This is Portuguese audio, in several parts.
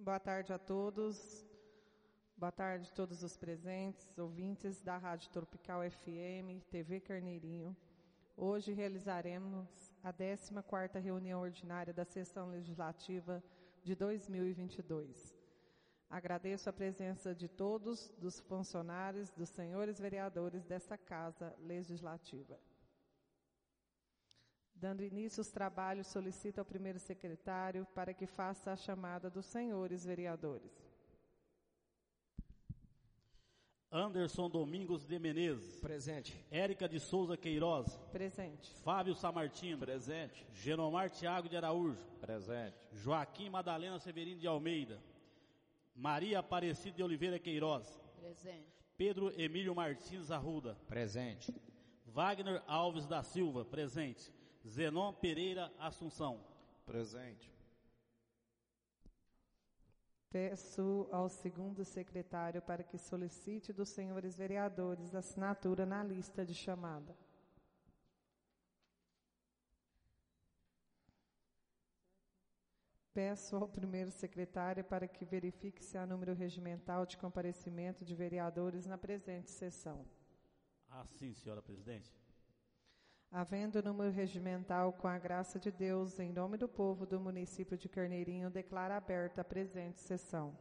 Boa tarde a todos. Boa tarde a todos os presentes, ouvintes da Rádio Tropical FM, TV Carneirinho. Hoje realizaremos a 14ª reunião ordinária da Sessão Legislativa de 2022. Agradeço a presença de todos, dos funcionários, dos senhores vereadores desta Casa Legislativa. Dando início aos trabalhos, solicito ao primeiro secretário para que faça a chamada dos senhores vereadores. Anderson Domingos de Menezes. Presente. Érica de Souza Queiroz. Presente. Fábio Samartino. Presente. Genomar Thiago de Araújo. Presente. Joaquim Madalena Severino de Almeida. Maria Aparecida de Oliveira Queiroz. Presente. Pedro Emílio Martins Arruda. Presente. Wagner Alves da Silva. Presente. Zenon Pereira Assunção. Presente. Peço ao segundo secretário para que solicite dos senhores vereadores assinatura na lista de chamada. Peço ao primeiro secretário para que verifique se há número regimental de comparecimento de vereadores na presente sessão. Sim, senhora presidente. Havendo número regimental, com a graça de Deus, em nome do povo do município de Carneirinho, declaro aberta a presente sessão.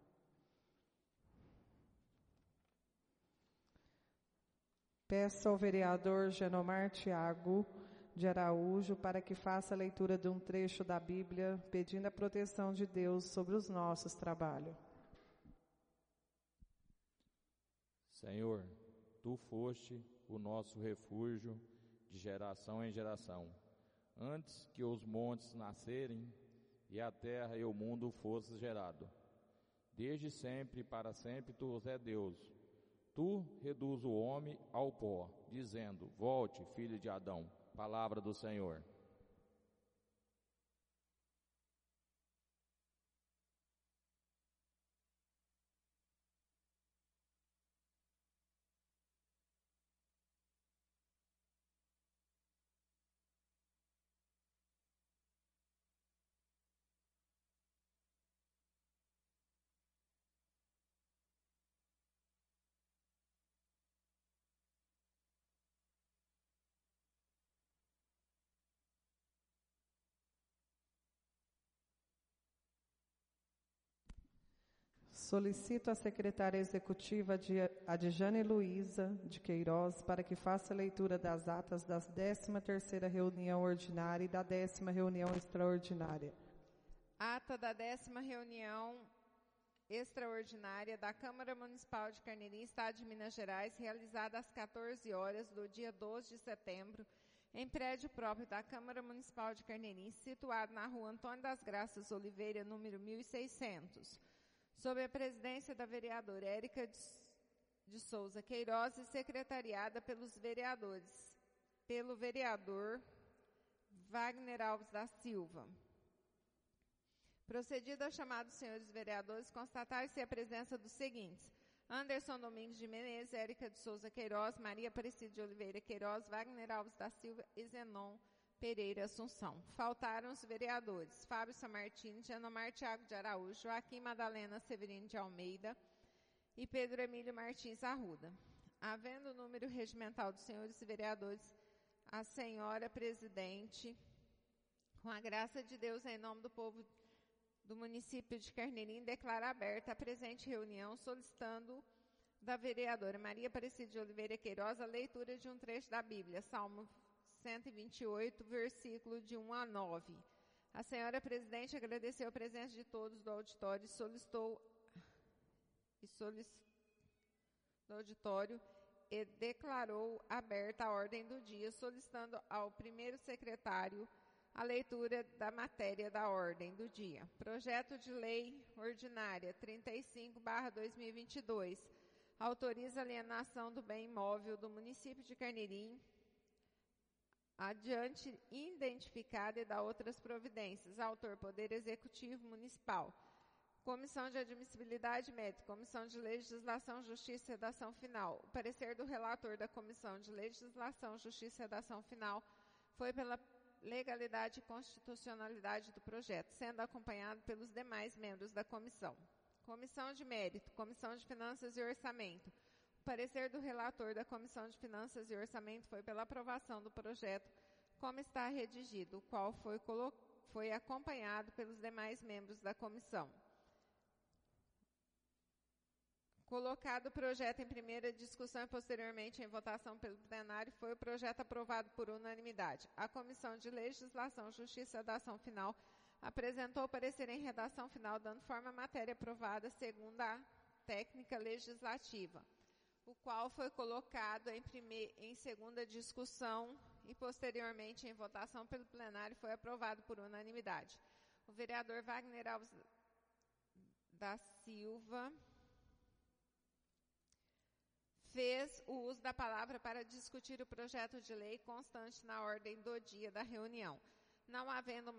Peço ao vereador Genomar Thiago de Araújo para que faça a leitura de um trecho da Bíblia, pedindo a proteção de Deus sobre os nossos trabalhos. Senhor, Tu foste o nosso refúgio de geração em geração, antes que os montes nascerem e a terra e o mundo fosse gerado. Desde sempre e para sempre Tu és Deus. Tu reduz o homem ao pó, dizendo, volte, filho de Adão. Palavra do Senhor. Solicito à secretária executiva Adjane Luiza de Queiroz para que faça a leitura das atas da 13ª reunião ordinária e da 10ª reunião extraordinária. Ata da 10ª reunião extraordinária da Câmara Municipal de Carneirinho, Estado de Minas Gerais, realizada às 14 horas do dia 12 de setembro, em prédio próprio da Câmara Municipal de Carneirinho, situado na rua Antônio das Graças Oliveira, número 1600. Sob a presidência da vereadora Érica de Souza Queiroz e secretariada pelo vereador Wagner Alves da Silva. Procedido a chamada dos senhores vereadores, constatar-se a presença dos seguintes: Anderson Domingos de Menezes, Érica de Souza Queiroz, Maria Aparecida de Oliveira Queiroz, Wagner Alves da Silva e Zenon Pereira Assunção. Faltaram os vereadores Fábio Samartino, Genomar Thiago de Araújo, Joaquim Madalena Severino de Almeida e Pedro Emílio Martins Arruda. Havendo o número regimental dos senhores vereadores, a senhora presidente, com a graça de Deus, em nome do povo do município de Carneirinho, declara aberta a presente reunião, solicitando da vereadora Maria Aparecida de Oliveira Queiroz a leitura de um trecho da Bíblia, Salmo 128, versículo de 1 a 9. A senhora presidente agradeceu a presença de todos do auditório e declarou aberta a ordem do dia, solicitando ao primeiro secretário a leitura da matéria da ordem do dia. Projeto de Lei Ordinária 35/2022 autoriza a alienação do bem imóvel do município de Carneirinho, adiante identificada, e da outras providências. Autor, Poder Executivo Municipal. Comissão de Admissibilidade e Mérito, Comissão de Legislação, Justiça e Redação Final. O parecer do relator da Comissão de Legislação, Justiça e Redação Final foi pela legalidade e constitucionalidade do projeto, sendo acompanhado pelos demais membros da comissão. Comissão de Mérito, Comissão de Finanças e Orçamento. O parecer do relator da Comissão de Finanças e Orçamento foi pela aprovação do projeto como está redigido, o qual foi acompanhado pelos demais membros da comissão. Colocado o projeto em primeira discussão e posteriormente em votação pelo plenário, foi o projeto aprovado por unanimidade. A Comissão de Legislação, Justiça e Dação Final apresentou o parecer em redação final, dando forma à matéria aprovada segundo a técnica legislativa, o qual foi colocado em segunda discussão e posteriormente em votação pelo plenário, foi aprovado por unanimidade. O vereador Wagner Alves da Silva fez o uso da palavra para discutir o projeto de lei constante na ordem do dia da reunião. Não havendo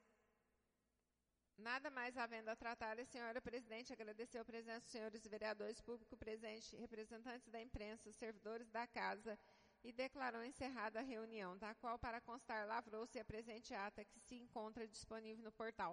nada mais havendo a tratar, a senhora presidente agradeceu a presença dos senhores vereadores, público presente, representantes da imprensa, servidores da casa e declarou encerrada a reunião, da qual, para constar, lavrou-se a presente ata que se encontra disponível no portal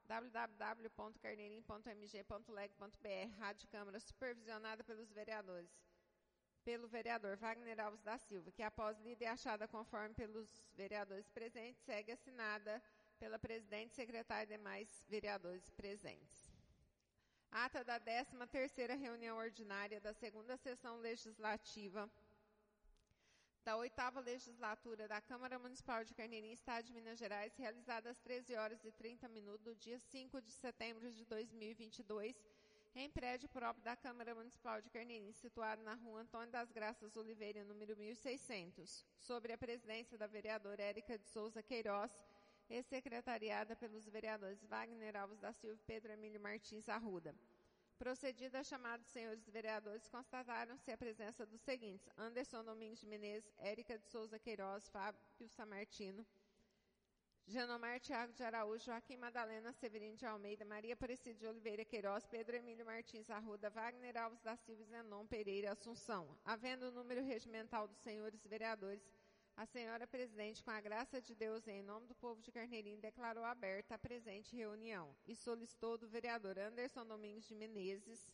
www.carneirinho.mg.leg.br, Rádio Câmara, supervisionada pelos vereadores. Pelo vereador Wagner Alves da Silva, que após lida e achada conforme pelos vereadores presentes, segue assinada pela presidente, secretária e demais vereadores presentes. Ata da 13ª reunião ordinária da 2ª sessão legislativa da 8ª legislatura da Câmara Municipal de Carneirinho, Estado de Minas Gerais, realizada às 13h30 do dia 5 de setembro de 2022, em prédio próprio da Câmara Municipal de Carneirinho, situado na rua Antônio das Graças Oliveira, número 1600, sobre a presidência da vereadora Érica de Souza Queiroz, e secretariada pelos vereadores Wagner Alves da Silva e Pedro Emílio Martins Arruda. Procedida a chamada dos senhores vereadores, constataram-se a presença dos seguintes: Anderson Domingos de Menezes, Érica de Souza Queiroz, Fábio Samartino, Genomar Thiago de Araújo, Joaquim Madalena Severino de Almeida, Maria Aparecida de Oliveira Queiroz, Pedro Emílio Martins Arruda, Wagner Alves da Silva e Zenon Pereira Assunção. Havendo o número regimental dos senhores vereadores, a senhora presidente, com a graça de Deus e em nome do povo de Carneirinho, declarou aberta a presente reunião e solicitou do vereador Anderson Domingos de Menezes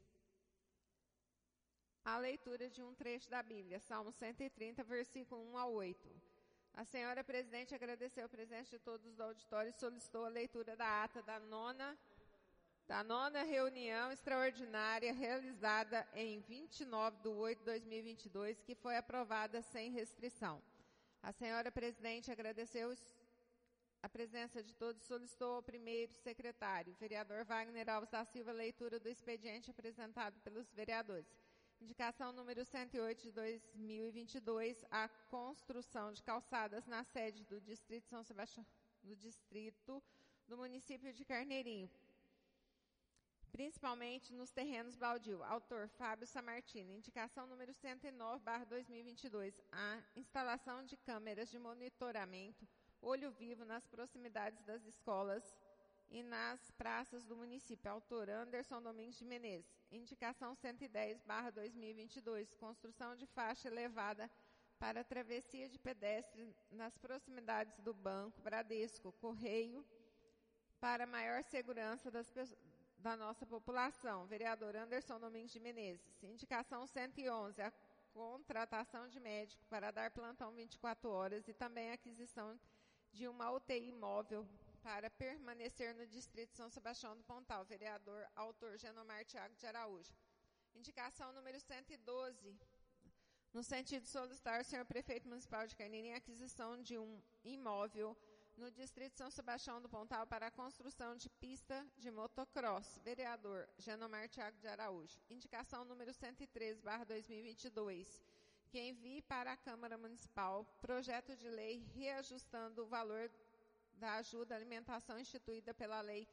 a leitura de um trecho da Bíblia, Salmo 130, versículo 1 a 8. A senhora presidente agradeceu a presença de todos do auditório e solicitou a leitura da ata da nona reunião extraordinária realizada em 29/8/2022, que foi aprovada sem restrição. A senhora presidente agradeceu a presença de todos e solicitou ao primeiro secretário, vereador Wagner Alves da Silva, a leitura do expediente apresentado pelos vereadores. Indicação número 108 de 2022, a construção de calçadas na sede do Distrito São Sebastião, do município de Carneirinho, principalmente nos terrenos baldio. Autor, Fábio Samartino. Indicação número 109/2022, a instalação de câmeras de monitoramento olho vivo nas proximidades das escolas e nas praças do município. Autor, Anderson Domingos de Menezes. Indicação 110/2022, construção de faixa elevada para travessia de pedestre nas proximidades do Banco Bradesco Correio, para maior segurança da nossa população. Vereador Anderson Domingos de Menezes. Indicação 111, a contratação de médico para dar plantão 24 horas e também a aquisição de uma UTI móvel para permanecer no Distrito São Sebastião do Pontal. Vereador, autor, Genomar Thiago de Araújo. Indicação número 112, no sentido de solicitar ao senhor prefeito municipal de Carneirinho a aquisição de um imóvel no Distrito São Sebastião do Pontal para a construção de pista de motocross. Vereador, Genomar Thiago de Araújo. Indicação número 113/2022, que envie para a Câmara Municipal projeto de lei reajustando o valor da ajuda à alimentação instituída pela Lei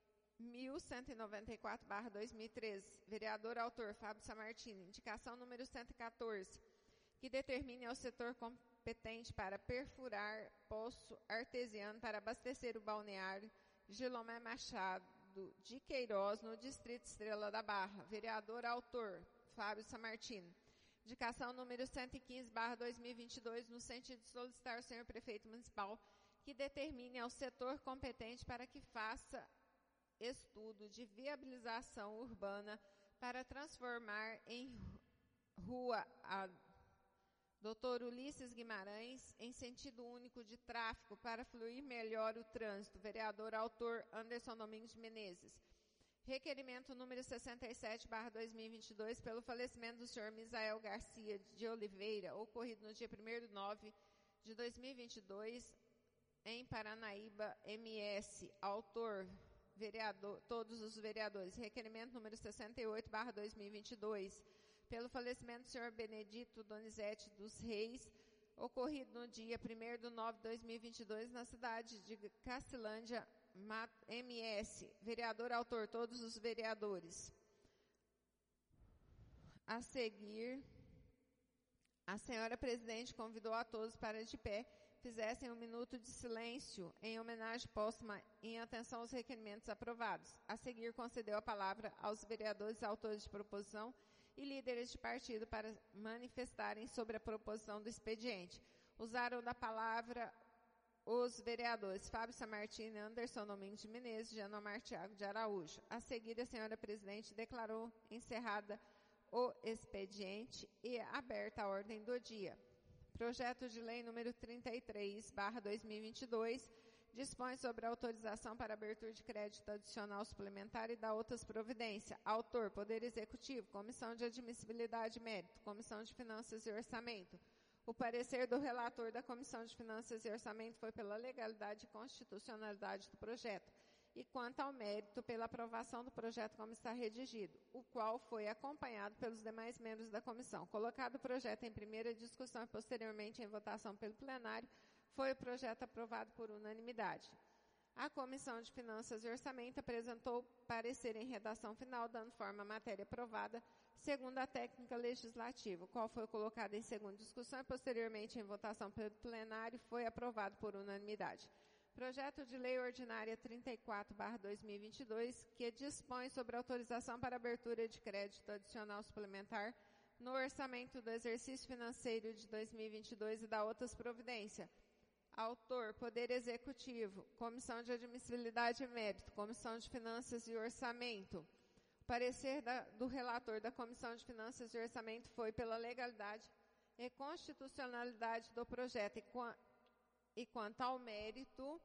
1194/2013. Vereador, autor, Fábio Samartino. Indicação número 114, que determine ao setor competente para perfurar poço artesiano para abastecer o balneário Gilomé Machado de Queiroz, no Distrito Estrela da Barra. Vereador, autor, Fábio Samartino. Indicação número 115/2022, no sentido de solicitar ao senhor prefeito municipal que que determine ao setor competente para que faça estudo de viabilização urbana para transformar em rua a Dr. Ulisses Guimarães em sentido único de tráfego para fluir melhor o trânsito. Vereador autor Anderson Domingos de Menezes. Requerimento número 67/2022 pelo falecimento do senhor Misael Garcia de Oliveira, ocorrido no dia 1º de 9 de 2022 em Paranaíba, MS. Autor vereador, todos os vereadores. Requerimento número 68/2022 pelo falecimento do senhor Benedito Donizete dos Reis, ocorrido no dia 1º de 9 de 2022, na cidade de Castilândia, MS. Vereador autor, todos os vereadores. A seguir, a senhora presidente convidou a todos para de pé fizessem 1 minuto de silêncio em homenagem póstuma em atenção aos requerimentos aprovados. A seguir, concedeu a palavra aos vereadores autores de proposição e líderes de partido para manifestarem sobre a proposição do expediente. Usaram da palavra os vereadores Fábio Samartino, Anderson Domingos de Menezes, Genomar Thiago de Araújo. A seguir, a senhora presidente declarou encerrada o expediente e aberta a ordem do dia. Projeto de lei número 33/2022 dispõe sobre a autorização para abertura de crédito adicional suplementar e da outras providências. Autor, Poder Executivo, Comissão de Admissibilidade e Mérito, Comissão de Finanças e Orçamento. O parecer do relator da Comissão de Finanças e Orçamento foi pela legalidade e constitucionalidade do projeto e, quanto ao mérito, pela aprovação do projeto como está redigido, o qual foi acompanhado pelos demais membros da comissão. Colocado o projeto em primeira discussão e posteriormente em votação pelo plenário, foi o projeto aprovado por unanimidade. A Comissão de Finanças e Orçamento apresentou parecer em redação final, dando forma à matéria aprovada, segundo a técnica legislativa, o qual foi colocado em segunda discussão e posteriormente em votação pelo plenário, foi aprovado por unanimidade. Projeto de Lei Ordinária 34/2022, que dispõe sobre autorização para abertura de crédito adicional suplementar no orçamento do exercício financeiro de 2022 e da outras providências. Autor, Poder Executivo, Comissão de Admissibilidade e Mérito, Comissão de Finanças e Orçamento. O parecer do relator da Comissão de Finanças e Orçamento foi pela legalidade e constitucionalidade do projeto e quanto ao mérito,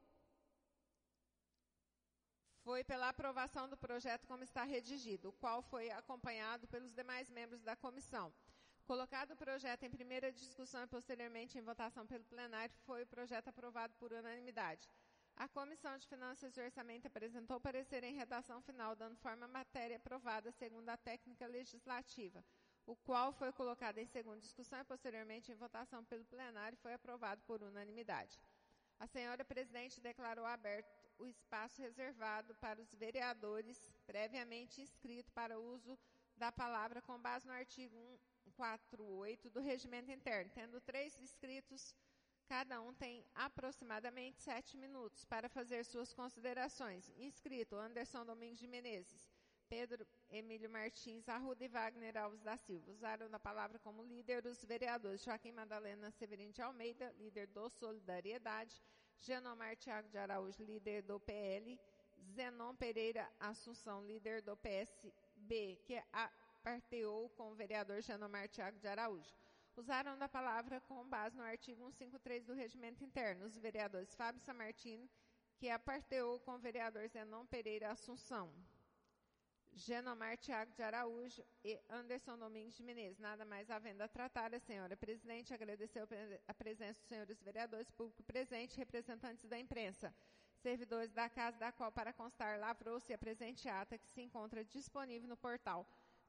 foi pela aprovação do projeto como está redigido, o qual foi acompanhado pelos demais membros da comissão. Colocado o projeto em primeira discussão e posteriormente em votação pelo plenário, foi o projeto aprovado por unanimidade. A Comissão de Finanças e Orçamento apresentou parecer em redação final, dando forma à matéria aprovada segundo a técnica legislativa, o qual foi colocado em segunda discussão e posteriormente em votação pelo plenário e foi aprovado por unanimidade. A senhora presidente declarou aberto o espaço reservado para os vereadores previamente inscritos para o uso da palavra com base no artigo 148 do Regimento Interno. Tendo 3 inscritos, cada um tem aproximadamente 7 minutos para fazer suas considerações. Inscrito, Anderson Domingos de Menezes, Pedro Emílio Martins Arruda e Wagner Alves da Silva. Usaram da palavra como líder os vereadores Joaquim Madalena Severino de Almeida, líder do Solidariedade, Genomar Thiago de Araújo, líder do PL, Zenon Pereira Assunção, líder do PSB, que parteou com o vereador Genomar Thiago de Araújo. Usaram da palavra com base no artigo 153 do Regimento Interno os vereadores Fábio Samartino, que aparteou com o vereador Zenon Pereira Assunção, Genomar Thiago de Araújo e Anderson Domingos de Menezes. Nada mais havendo a tratar, a senhora presidente agradeceu a presença dos senhores vereadores, público presente, representantes da imprensa, servidores da casa, da qual, para constar, lavrou-se a presente ata, que se encontra disponível no portal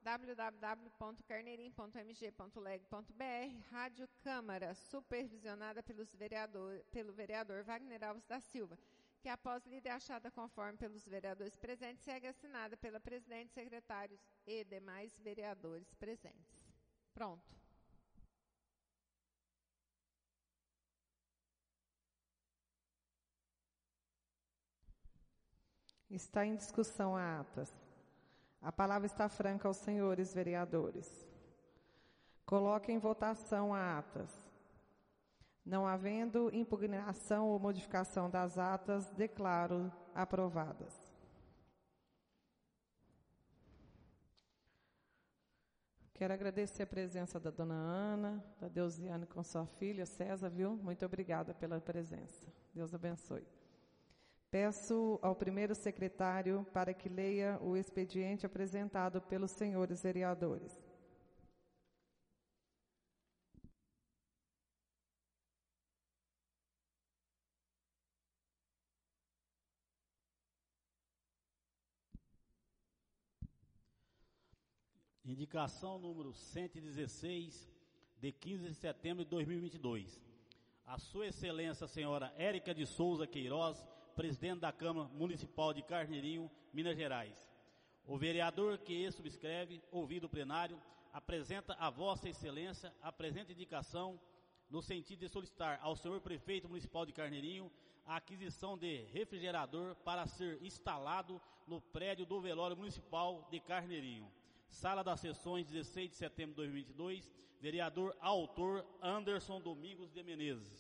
www.carneirim.mg.leg.br. Rádio Câmara, supervisionada pelo vereador Wagner Alves da Silva, que após lida achada conforme pelos vereadores presentes, segue assinada pela presidente, secretários e demais vereadores presentes. Pronto. Está em discussão a atas. A palavra está franca aos senhores vereadores. Coloque em votação a atas. Não havendo impugnação ou modificação das atas, declaro aprovadas. Quero agradecer a presença da dona Ana, da Deusiane com sua filha, César, viu? Muito obrigada pela presença. Deus abençoe. Peço ao primeiro secretário para que leia o expediente apresentado pelos senhores vereadores. Indicação número 116, de 15 de setembro de 2022. A Sua Excelência, a senhora Érica de Souza Queiroz, presidente da Câmara Municipal de Carneirinho, Minas Gerais. O vereador que subscreve, ouvido o plenário, apresenta a Vossa Excelência a presente indicação no sentido de solicitar ao senhor prefeito municipal de Carneirinho a aquisição de refrigerador para ser instalado no prédio do velório municipal de Carneirinho. Sala das Sessões, 16 de setembro de 2022, vereador autor Anderson Domingos de Menezes.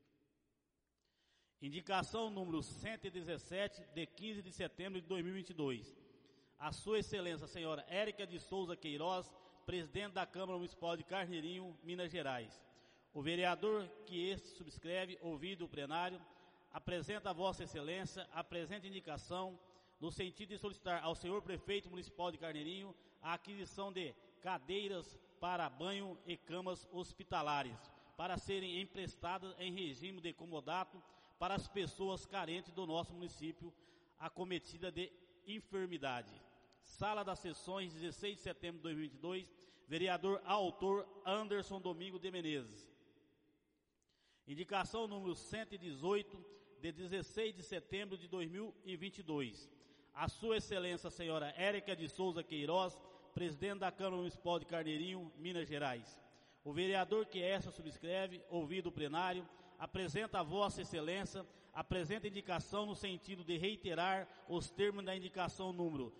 Indicação número 117, de 15 de setembro de 2022. A Sua Excelência, a senhora Érica de Souza Queiroz, presidente da Câmara Municipal de Carneirinho, Minas Gerais. O vereador que subscreve, ouvido o plenário, apresenta a Vossa Excelência a presente indicação no sentido de solicitar ao senhor prefeito municipal de Carneirinho a aquisição de cadeiras para banho e camas hospitalares, para serem emprestadas em regime de comodato para as pessoas carentes do nosso município, acometida de enfermidade. Sala das Sessões, 16 de setembro de 2022, vereador autor Anderson Domingos de Menezes. Indicação número 118, de 16 de setembro de 2022. A Sua Excelência, a senhora Érica de Souza Queiroz, presidente da Câmara Municipal de Carneirinho, Minas Gerais. O vereador que subscreve, ouvido o plenário, apresenta a Vossa Excelência a presente indicação no sentido de reiterar os termos da indicação número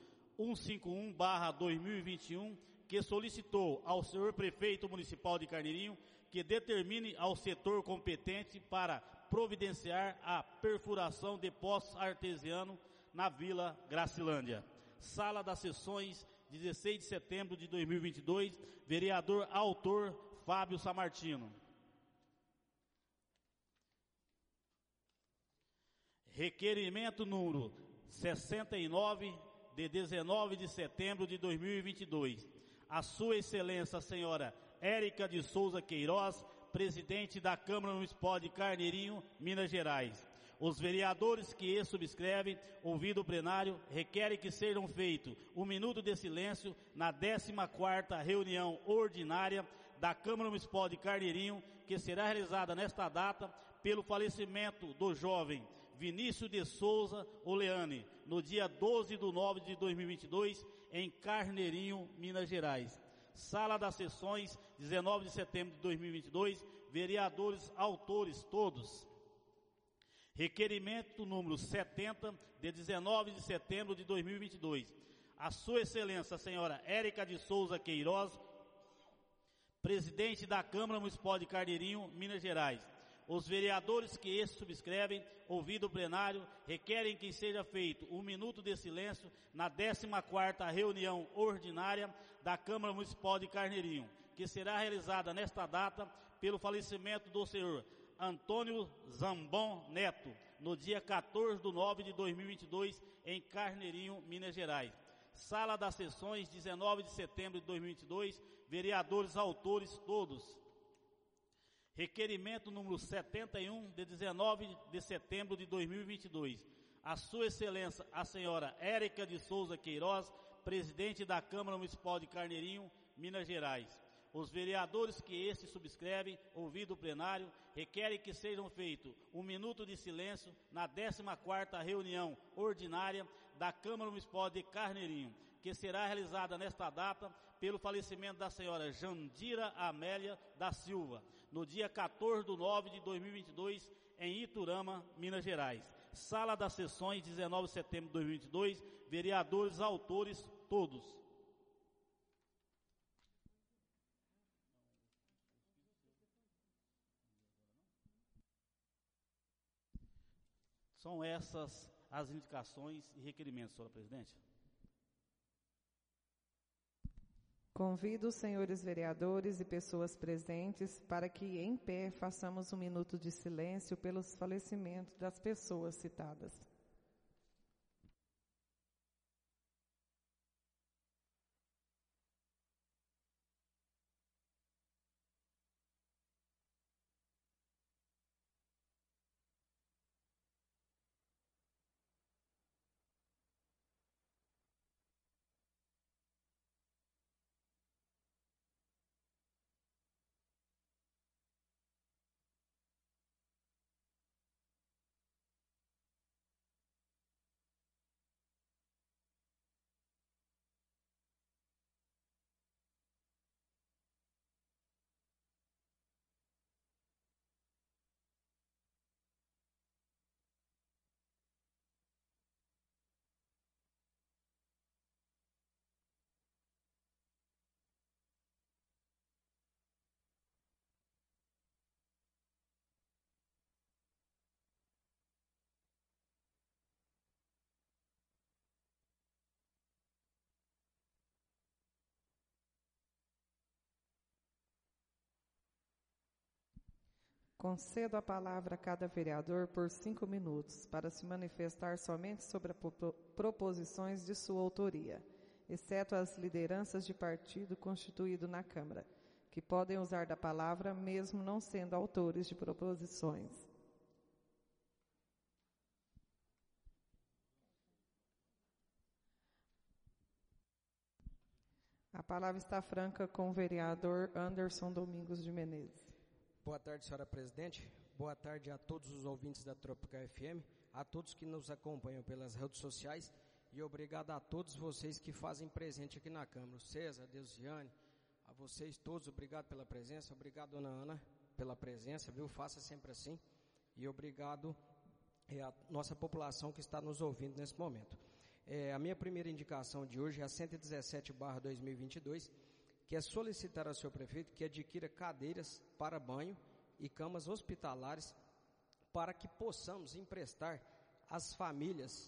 151/2021, que solicitou ao senhor prefeito municipal de Carneirinho que determine ao setor competente para providenciar a perfuração de poços artesianos na Vila Gracilândia. Sala das Sessões, 16 de setembro de 2022, vereador autor Fábio Samartino. Requerimento número 69, de 19 de setembro de 2022. A Sua Excelência, a senhora Érica de Souza Queiroz, presidente da Câmara Municipal de Carneirinho, Minas Gerais. Os vereadores que subscrevem, ouvido o plenário, requerem que sejam feito 1 minuto de silêncio na 14ª reunião ordinária da Câmara Municipal de Carneirinho, que será realizada nesta data pelo falecimento do jovem Vinícius de Souza Oleane, no dia 12 de nove de 2022, em Carneirinho, Minas Gerais. Sala das Sessões, 19 de setembro de 2022, vereadores autores todos. Requerimento número 70, de 19 de setembro de 2022. A Sua Excelência, a senhora Érica de Souza Queiroz, presidente da Câmara Municipal de Carneirinho, Minas Gerais. Os vereadores que subscrevem, ouvido o plenário, requerem que seja feito 1 minuto de silêncio na 14ª reunião ordinária da Câmara Municipal de Carneirinho, que será realizada nesta data pelo falecimento do senhor Antônio Zambon Neto, no dia 14 de nove de 2022, em Carneirinho, Minas Gerais. Sala das Sessões, 19 de setembro de 2022, vereadores autores todos. Requerimento número 71, de 19 de setembro de 2022. A Sua Excelência, a senhora Érica de Souza Queiroz, presidente da Câmara Municipal de Carneirinho, Minas Gerais. Os vereadores que subscrevem, ouvido o plenário, requerem que sejam feito 1 minuto de silêncio na 14ª reunião ordinária da Câmara Municipal de Carneirinho, que será realizada nesta data pelo falecimento da senhora Jandira Amélia da Silva, no dia 14 de nove de 2022, em Iturama, Minas Gerais. Sala das Sessões, 19 de setembro de 2022, vereadores autores todos. São essas as indicações e requerimentos, senhora presidente. Convido os senhores vereadores e pessoas presentes para que, em pé, façamos um minuto de silêncio pelos falecimentos das pessoas citadas. Concedo a palavra a cada vereador por 5 minutos, para se manifestar somente sobre as proposições de sua autoria, exceto as lideranças de partido constituído na Câmara, que podem usar da palavra mesmo não sendo autores de proposições. A palavra está franca com o vereador Anderson Domingos de Menezes. Boa tarde, senhora presidente. Boa tarde a todos os ouvintes da Tropical FM, a todos que nos acompanham pelas redes sociais e obrigado a todos vocês que fazem presente aqui na Câmara. O César, a Deusiane, a vocês todos, obrigado pela presença, obrigado, dona Ana, pela presença, viu? Faça sempre assim. E obrigado a nossa população que está nos ouvindo nesse momento. A minha primeira indicação de hoje é a 117/2022, que é solicitar ao senhor prefeito que adquira cadeiras para banho e camas hospitalares para que possamos emprestar às famílias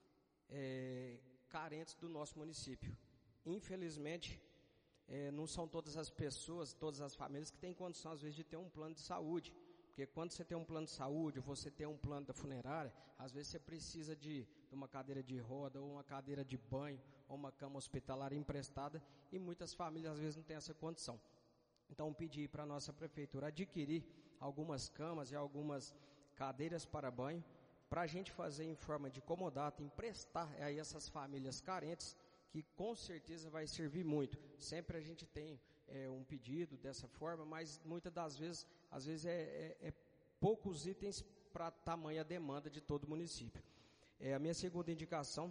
carentes do nosso município. Infelizmente, não são todas as pessoas, todas as famílias que têm condição, às vezes, de ter um plano de saúde. Porque quando você tem um plano de saúde, ou você tem um plano da funerária, às vezes você precisa de uma cadeira de roda, ou uma cadeira de banho, ou uma cama hospitalar emprestada, e muitas famílias às vezes não têm essa condição. Então pedi para a nossa prefeitura adquirir algumas camas e algumas cadeiras para banho, para a gente fazer em forma de comodato, emprestar a essas famílias carentes, que com certeza vai servir muito. Sempre a gente tem um pedido dessa forma, mas muitas das vezes, às vezes é poucos itens para tamanha demanda de todo o município. A minha segunda indicação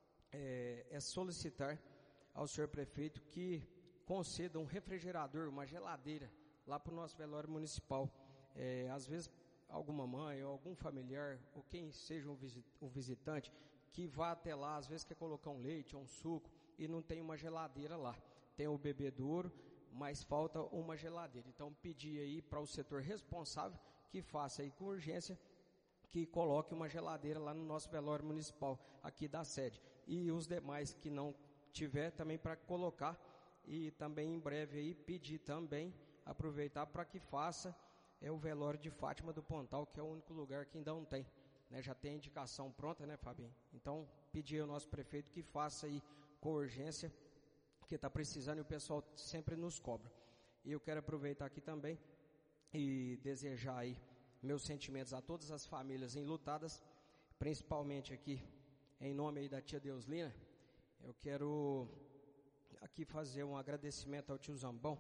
é solicitar ao senhor prefeito que conceda um refrigerador, uma geladeira, lá para o nosso velório municipal. Às vezes, alguma mãe ou algum familiar, ou quem seja um visitante, que vá até lá, às vezes quer colocar um leite ou um suco, e não tem uma geladeira lá. Tem o bebedouro, mas falta uma geladeira. Então, pedi aí para o setor responsável que faça aí com urgência, que coloque uma geladeira lá no nosso velório municipal, aqui da sede. E os demais que não tiver também para colocar, e também em breve aí pedir também, aproveitar para que faça o velório de Fátima do Pontal, que é o único lugar que ainda não tem, né? Já tem a indicação pronta, né, Fabinho? Então, pedir ao nosso prefeito que faça aí com urgência, que está precisando e o pessoal sempre nos cobra. E eu quero aproveitar aqui também e desejar aí meus sentimentos a todas as famílias enlutadas, principalmente aqui em nome aí da tia Deuslina. Eu quero aqui fazer um agradecimento ao tio Zambão.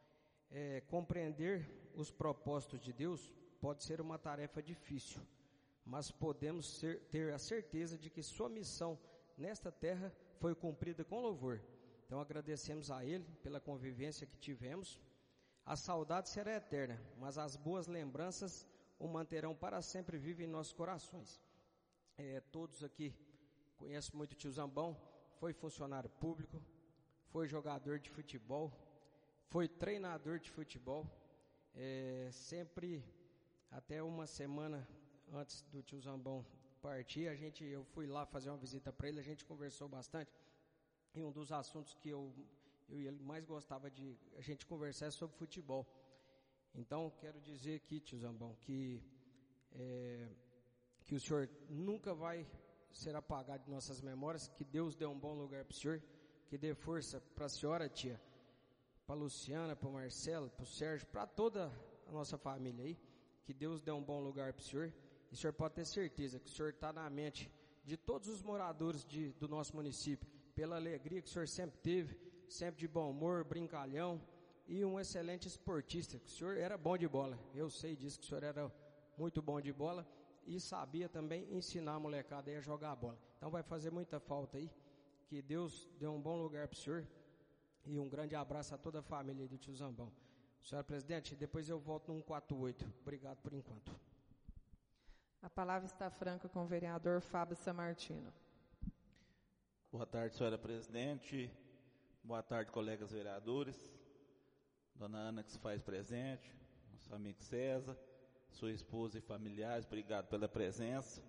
Compreender os propósitos de Deus pode ser uma tarefa difícil, mas podemos ter a certeza de que sua missão nesta terra foi cumprida com louvor. Então agradecemos a Ele pela convivência que tivemos. A saudade será eterna, mas as boas lembranças o manterão para sempre vivo em nossos corações. Todos aqui conhecem muito o tio Zambão, foi funcionário público, foi jogador de futebol, foi treinador de futebol. Sempre, até uma semana antes do tio Zambão partir, eu fui lá fazer uma visita para ele, a gente conversou bastante, e um dos assuntos que eu e ele mais gostava de a gente conversar é sobre futebol. Então, quero dizer aqui, tio Zambão, que o senhor nunca vai ser apagado de nossas memórias, que Deus dê um bom lugar para o senhor, que dê força para a senhora, tia, para a Luciana, para o Marcelo, para o Sérgio, para toda a nossa família aí, que Deus dê um bom lugar para o senhor, e o senhor pode ter certeza que o senhor está na mente de todos os moradores do nosso município, pela alegria que o senhor sempre teve, sempre de bom humor, brincalhão, e um excelente esportista, que o senhor era bom de bola, eu sei disso, que o senhor era muito bom de bola, e sabia também ensinar a molecada aí a jogar a bola. Então vai fazer muita falta aí, que Deus dê um bom lugar para o senhor, e um grande abraço a toda a família aí do tio Zambão. Senhora presidente, depois eu volto no 148. Obrigado por enquanto. A palavra está franca com o vereador Fábio Sammartino. Boa tarde, senhora presidente. Boa tarde, colegas vereadores. Dona Ana que se faz presente, nosso amigo César, sua esposa e familiares, obrigado pela presença.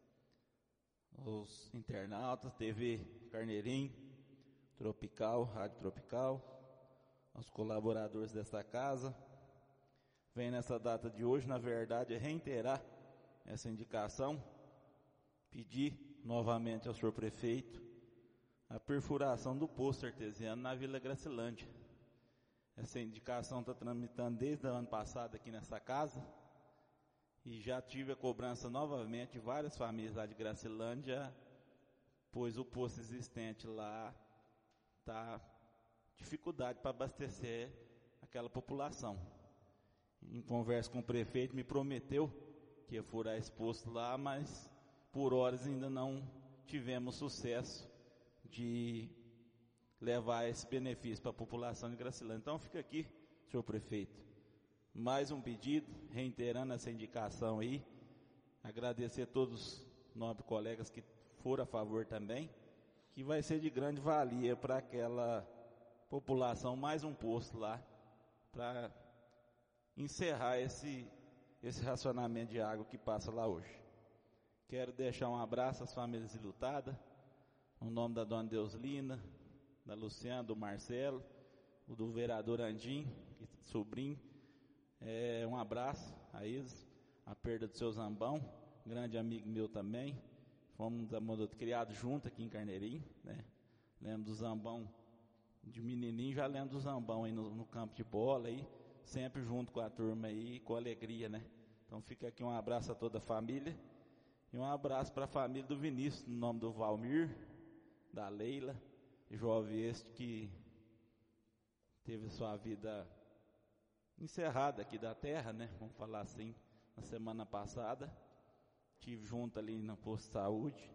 Os internautas, TV Carneirinho, Tropical, Rádio Tropical, aos colaboradores desta casa. Vem nessa data de hoje, na verdade, reiterar essa indicação, pedir novamente ao senhor prefeito a perfuração do poço artesiano na Vila Gracilândia. Essa indicação está tramitando desde o ano passado aqui nessa casa, e já tive a cobrança novamente de várias famílias lá de Gracilândia, pois o poço existente lá está dificuldade para abastecer aquela população. Em conversa com o prefeito, me prometeu que ia furar esse poço lá, mas por horas ainda não tivemos sucesso de levar esse benefício para a população de Gracilândia. Então fica aqui, senhor prefeito, mais um pedido, reiterando essa indicação aí, agradecer a todos os nobres colegas que foram a favor também, que vai ser de grande valia para aquela população, mais um posto lá, para encerrar esse racionamento de água que passa lá hoje. Quero deixar um abraço às famílias enlutadas, no nome da dona Deuslina, da Luciana, do Marcelo, o do vereador Andim, sobrinho. Um abraço a eles, a perda do seu Zambão, grande amigo meu também. Fomos criados juntos aqui em Carneirinho, né? Lembro do Zambão de menininho, já lembro do Zambão aí no campo de bola aí, sempre junto com a turma aí, com alegria, né? Então fica aqui um abraço a toda a família, e um abraço para a família do Vinícius, no nome do Valmir, da Leila, jovem este que teve sua vida encerrada aqui da terra, né? Vamos falar assim, na semana passada. Estive junto ali no posto de saúde,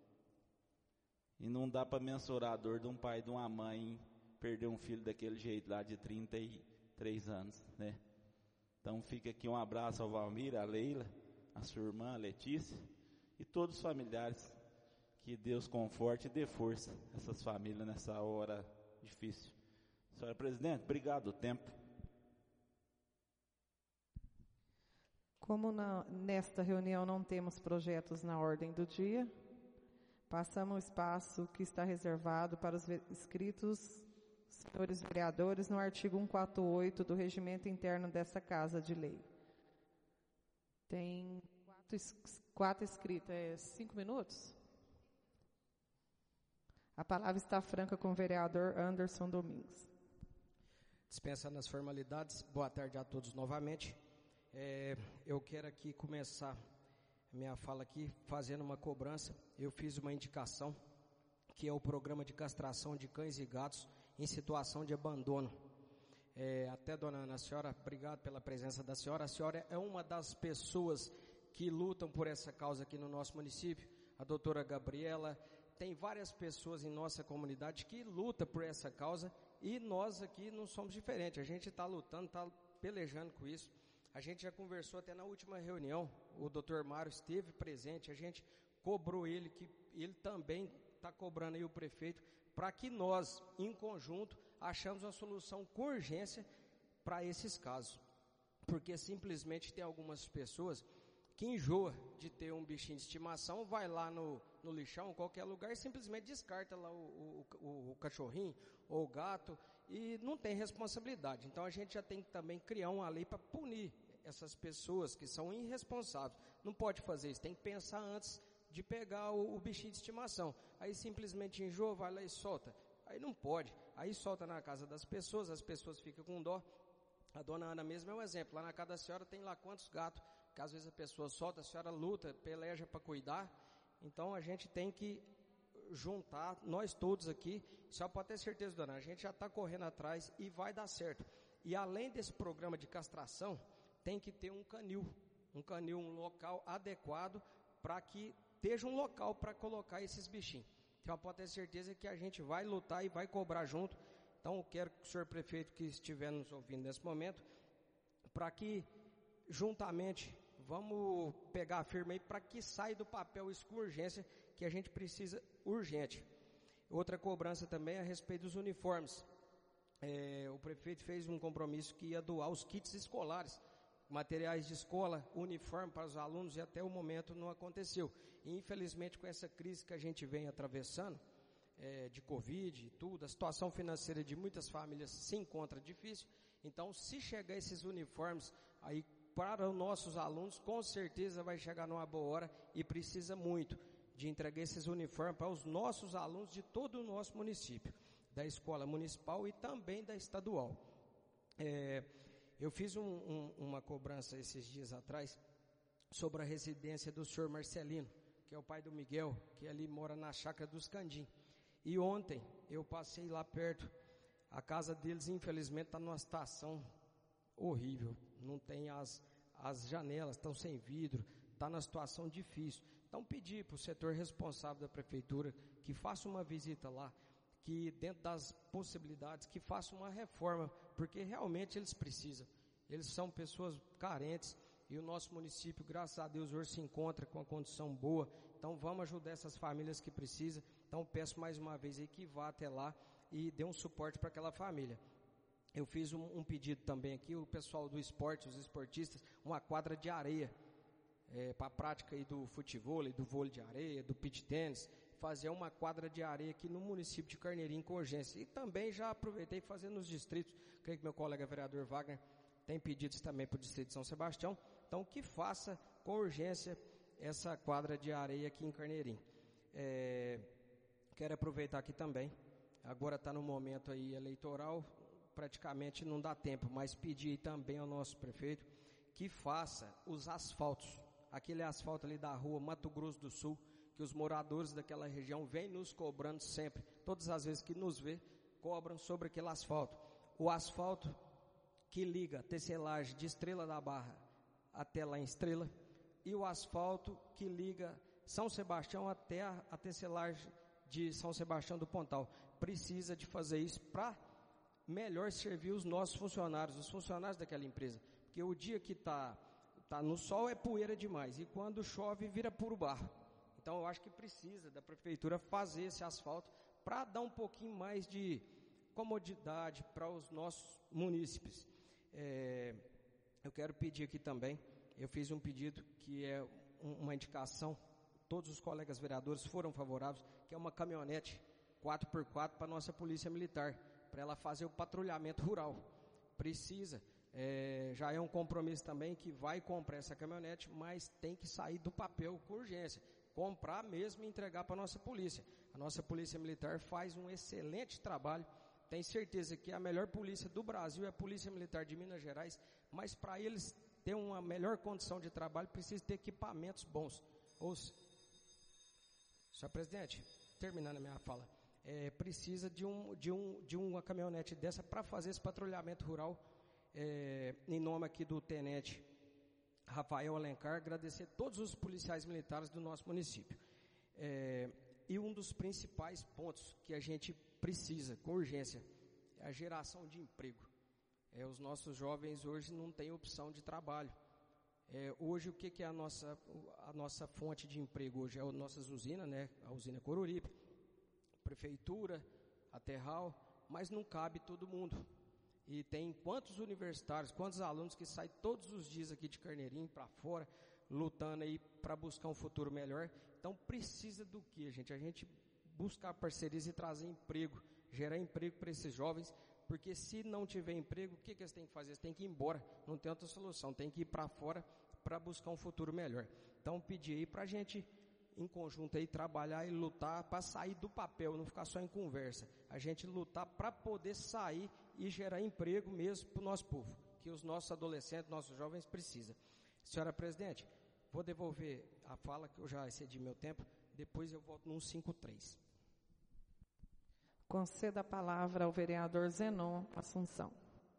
e não dá para mensurar a dor de um pai e de uma mãe perder um filho daquele jeito lá de 33 anos, né? Então fica aqui um abraço ao Valmir, a Leila, a sua irmã, a Letícia, e todos os familiares. Que Deus conforte e dê força a essas famílias nessa hora difícil. Senhora presidente, obrigado, o tempo. Como nesta reunião não temos projetos na ordem do dia, passamos o espaço que está reservado para os inscritos, senhores vereadores, no artigo 148 do regimento interno dessa Casa de Lei. Tem quatro inscritos, 5 minutos? A palavra está franca com o vereador Anderson Domingues. Dispensando as formalidades, boa tarde a todos novamente. Eu quero aqui começar minha fala aqui fazendo uma cobrança. Eu fiz uma indicação, que é o programa de castração de cães e gatos em situação de abandono. Até, dona Ana, a senhora, obrigado pela presença da senhora. A senhora é uma das pessoas que lutam por essa causa aqui no nosso município. A doutora Gabriela, tem várias pessoas em nossa comunidade que lutam por essa causa, e nós aqui não somos diferentes. A gente está lutando, está pelejando com isso. A gente já conversou até na última reunião, o doutor Mário esteve presente, a gente cobrou ele, que ele também está cobrando aí o prefeito, para que nós, em conjunto, achamos uma solução com urgência para esses casos. Porque simplesmente tem algumas pessoas que enjoa de ter um bichinho de estimação, vai lá no lixão, em qualquer lugar, e simplesmente descarta lá o cachorrinho ou o gato e não tem responsabilidade. Então a gente já tem que também criar uma lei para punir essas pessoas que são irresponsáveis. Não pode fazer isso, tem que pensar antes de pegar o bichinho de estimação. Aí simplesmente enjoa, vai lá e solta. Aí não pode. Aí solta na casa das pessoas, as pessoas ficam com dó. A dona Ana mesmo é um exemplo. Lá na casa da senhora tem lá quantos gatos, que às vezes a pessoa solta, a senhora luta, peleja para cuidar. Então a gente tem que juntar, nós todos aqui, só pode ter certeza, dona Ana, a gente já está correndo atrás e vai dar certo. E além desse programa de castração, tem que ter um canil, um local adequado para que esteja um local para colocar esses bichinhos. Então pode ter certeza que a gente vai lutar e vai cobrar junto. Então eu quero que o senhor prefeito que estiver nos ouvindo nesse momento, para que juntamente vamos pegar firme aí para que saia do papel isso com urgência, que a gente precisa urgente. Outra cobrança também é a respeito dos uniformes. O prefeito fez um compromisso que ia doar os kits escolares, materiais de escola, uniforme para os alunos, e até o momento não aconteceu. E infelizmente com essa crise que a gente vem atravessando, de Covid e tudo, a situação financeira de muitas famílias se encontra difícil. Então se chegar esses uniformes aí para os nossos alunos, com certeza vai chegar numa boa hora, e precisa muito de entregar esses uniformes para os nossos alunos de todo o nosso município, da escola municipal e também da estadual. Eu fiz uma cobrança esses dias atrás sobre a residência do senhor Marcelino, que é o pai do Miguel, que ali mora na chácara dos Candim. E ontem eu passei lá perto, a casa deles infelizmente está numa situação horrível, não tem as janelas, estão sem vidro, está numa situação difícil. Então pedi para o setor responsável da prefeitura que faça uma visita lá, que dentro das possibilidades, que faça uma reforma, porque realmente eles precisam. Eles são pessoas carentes e o nosso município, graças a Deus, hoje se encontra com uma condição boa. Então vamos ajudar essas famílias que precisam. Então peço mais uma vez aí que vá até lá e dê um suporte para aquela família. Eu fiz um pedido também aqui, o pessoal do esporte, os esportistas, uma quadra de areia para a prática aí do futevôlei, do vôlei de areia, do beach tênis, fazer uma quadra de areia aqui no município de Carneirinho com urgência. E também já aproveitei fazer nos distritos, creio que meu colega vereador Wagner tem pedidos também para o distrito de São Sebastião, então que faça com urgência essa quadra de areia aqui em Carneirinho. Quero aproveitar aqui também, agora está no momento aí eleitoral, praticamente não dá tempo, mas pedir também ao nosso prefeito que faça os asfaltos, aquele asfalto ali da rua Mato Grosso do Sul, que os moradores daquela região vêm nos cobrando sempre, todas as vezes que nos vê, cobram sobre aquele asfalto. O asfalto que liga a tecelagem de Estrela da Barra até lá em Estrela, e o asfalto que liga São Sebastião até a tecelagem de São Sebastião do Pontal. Precisa de fazer isso para melhor servir os nossos funcionários, os funcionários daquela empresa, porque o dia que tá no sol é poeira demais, e quando chove vira puro barro. Então eu acho que precisa da prefeitura fazer esse asfalto para dar um pouquinho mais de comodidade para os nossos munícipes. Eu quero pedir aqui também, eu fiz um pedido que é uma indicação, todos os colegas vereadores foram favoráveis, que é uma caminhonete 4x4 para a nossa polícia militar, para ela fazer o patrulhamento rural. Precisa, já é um compromisso também que vai comprar essa caminhonete, mas tem que sair do papel com urgência, comprar mesmo e entregar para a nossa polícia. A nossa polícia militar faz um excelente trabalho, tenho certeza que a melhor polícia do Brasil é a Polícia Militar de Minas Gerais, mas para eles ter uma melhor condição de trabalho, precisa ter equipamentos bons. Senhor presidente, terminando a minha fala, precisa de uma caminhonete dessa para fazer esse patrulhamento rural, em nome aqui do tenente Rafael Alencar, agradecer todos os policiais militares do nosso município. E um dos principais pontos que a gente precisa, com urgência, é a geração de emprego. Os nossos jovens hoje não têm opção de trabalho. Hoje o que é a nossa fonte de emprego? Hoje é as nossas usinas, né? A usina Coruripe, prefeitura, a Terral, mas não cabe todo mundo. E tem quantos universitários, quantos alunos que saem todos os dias aqui de Carneirinho para fora, lutando aí para buscar um futuro melhor. Então precisa do que, gente? A gente buscar parcerias e trazer emprego, gerar emprego para esses jovens, porque se não tiver emprego, o que eles têm que fazer? Eles têm que ir embora, não tem outra solução, tem que ir para fora para buscar um futuro melhor. Então pedir aí para a gente, em conjunto aí, trabalhar e lutar para sair do papel, não ficar só em conversa. A gente lutar para poder sair e gerar emprego mesmo para o nosso povo, que os nossos adolescentes, nossos jovens precisam. Senhora Presidente, vou devolver a fala, que eu já excedi meu tempo, depois eu volto no 153. Conceda a palavra ao vereador Zenon Assunção.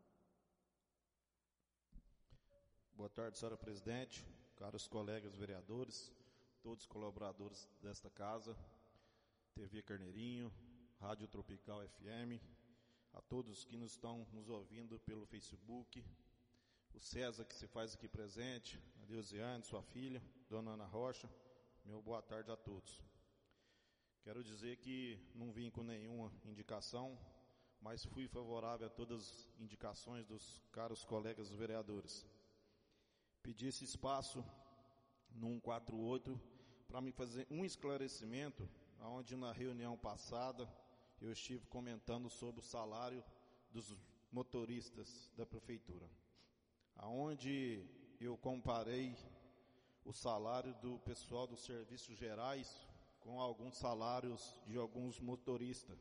Boa tarde, senhora presidente, caros colegas vereadores, todos os colaboradores desta casa, TV Carneirinho, Rádio Tropical FM, a todos que nos estão nos ouvindo pelo Facebook, o César que se faz aqui presente, a Deusiane, sua filha, Dona Ana Rocha, meu boa tarde a todos. Quero dizer que não vim com nenhuma indicação, mas fui favorável a todas as indicações dos caros colegas vereadores. Pedi esse espaço no 148 para me fazer um esclarecimento, onde na reunião passada eu estive comentando sobre o salário dos motoristas da prefeitura, aonde eu comparei o salário do pessoal dos serviços gerais com alguns salários de alguns motoristas.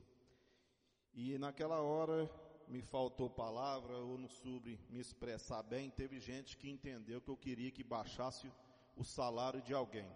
E naquela hora me faltou palavra, ou não soube me expressar bem, teve gente que entendeu que eu queria que baixasse o salário de alguém.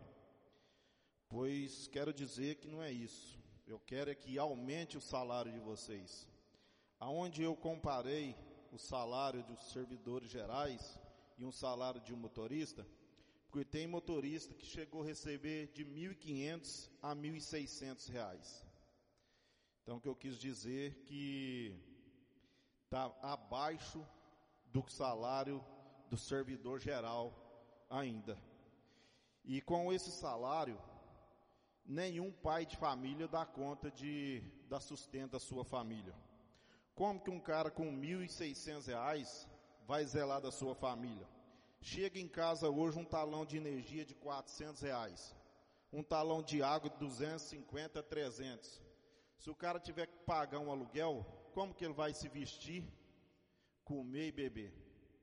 Pois quero dizer que não é isso. Eu quero é que aumente o salário de vocês. Aonde eu comparei o salário dos servidores gerais e um salário de um motorista, porque tem motorista que chegou a receber de R$ 1.500 a R$ 1.600. Então, o que eu quis dizer que está abaixo do salário do servidor geral ainda. E com esse salário, nenhum pai de família dá conta de dar sustento à sua família. Como que um cara com R$ 1.600 vai zelar da sua família? Chega em casa hoje um talão de energia de R$ 400, um talão de água de 250 a 300. Se o cara tiver que pagar um aluguel, como que ele vai se vestir, comer e beber?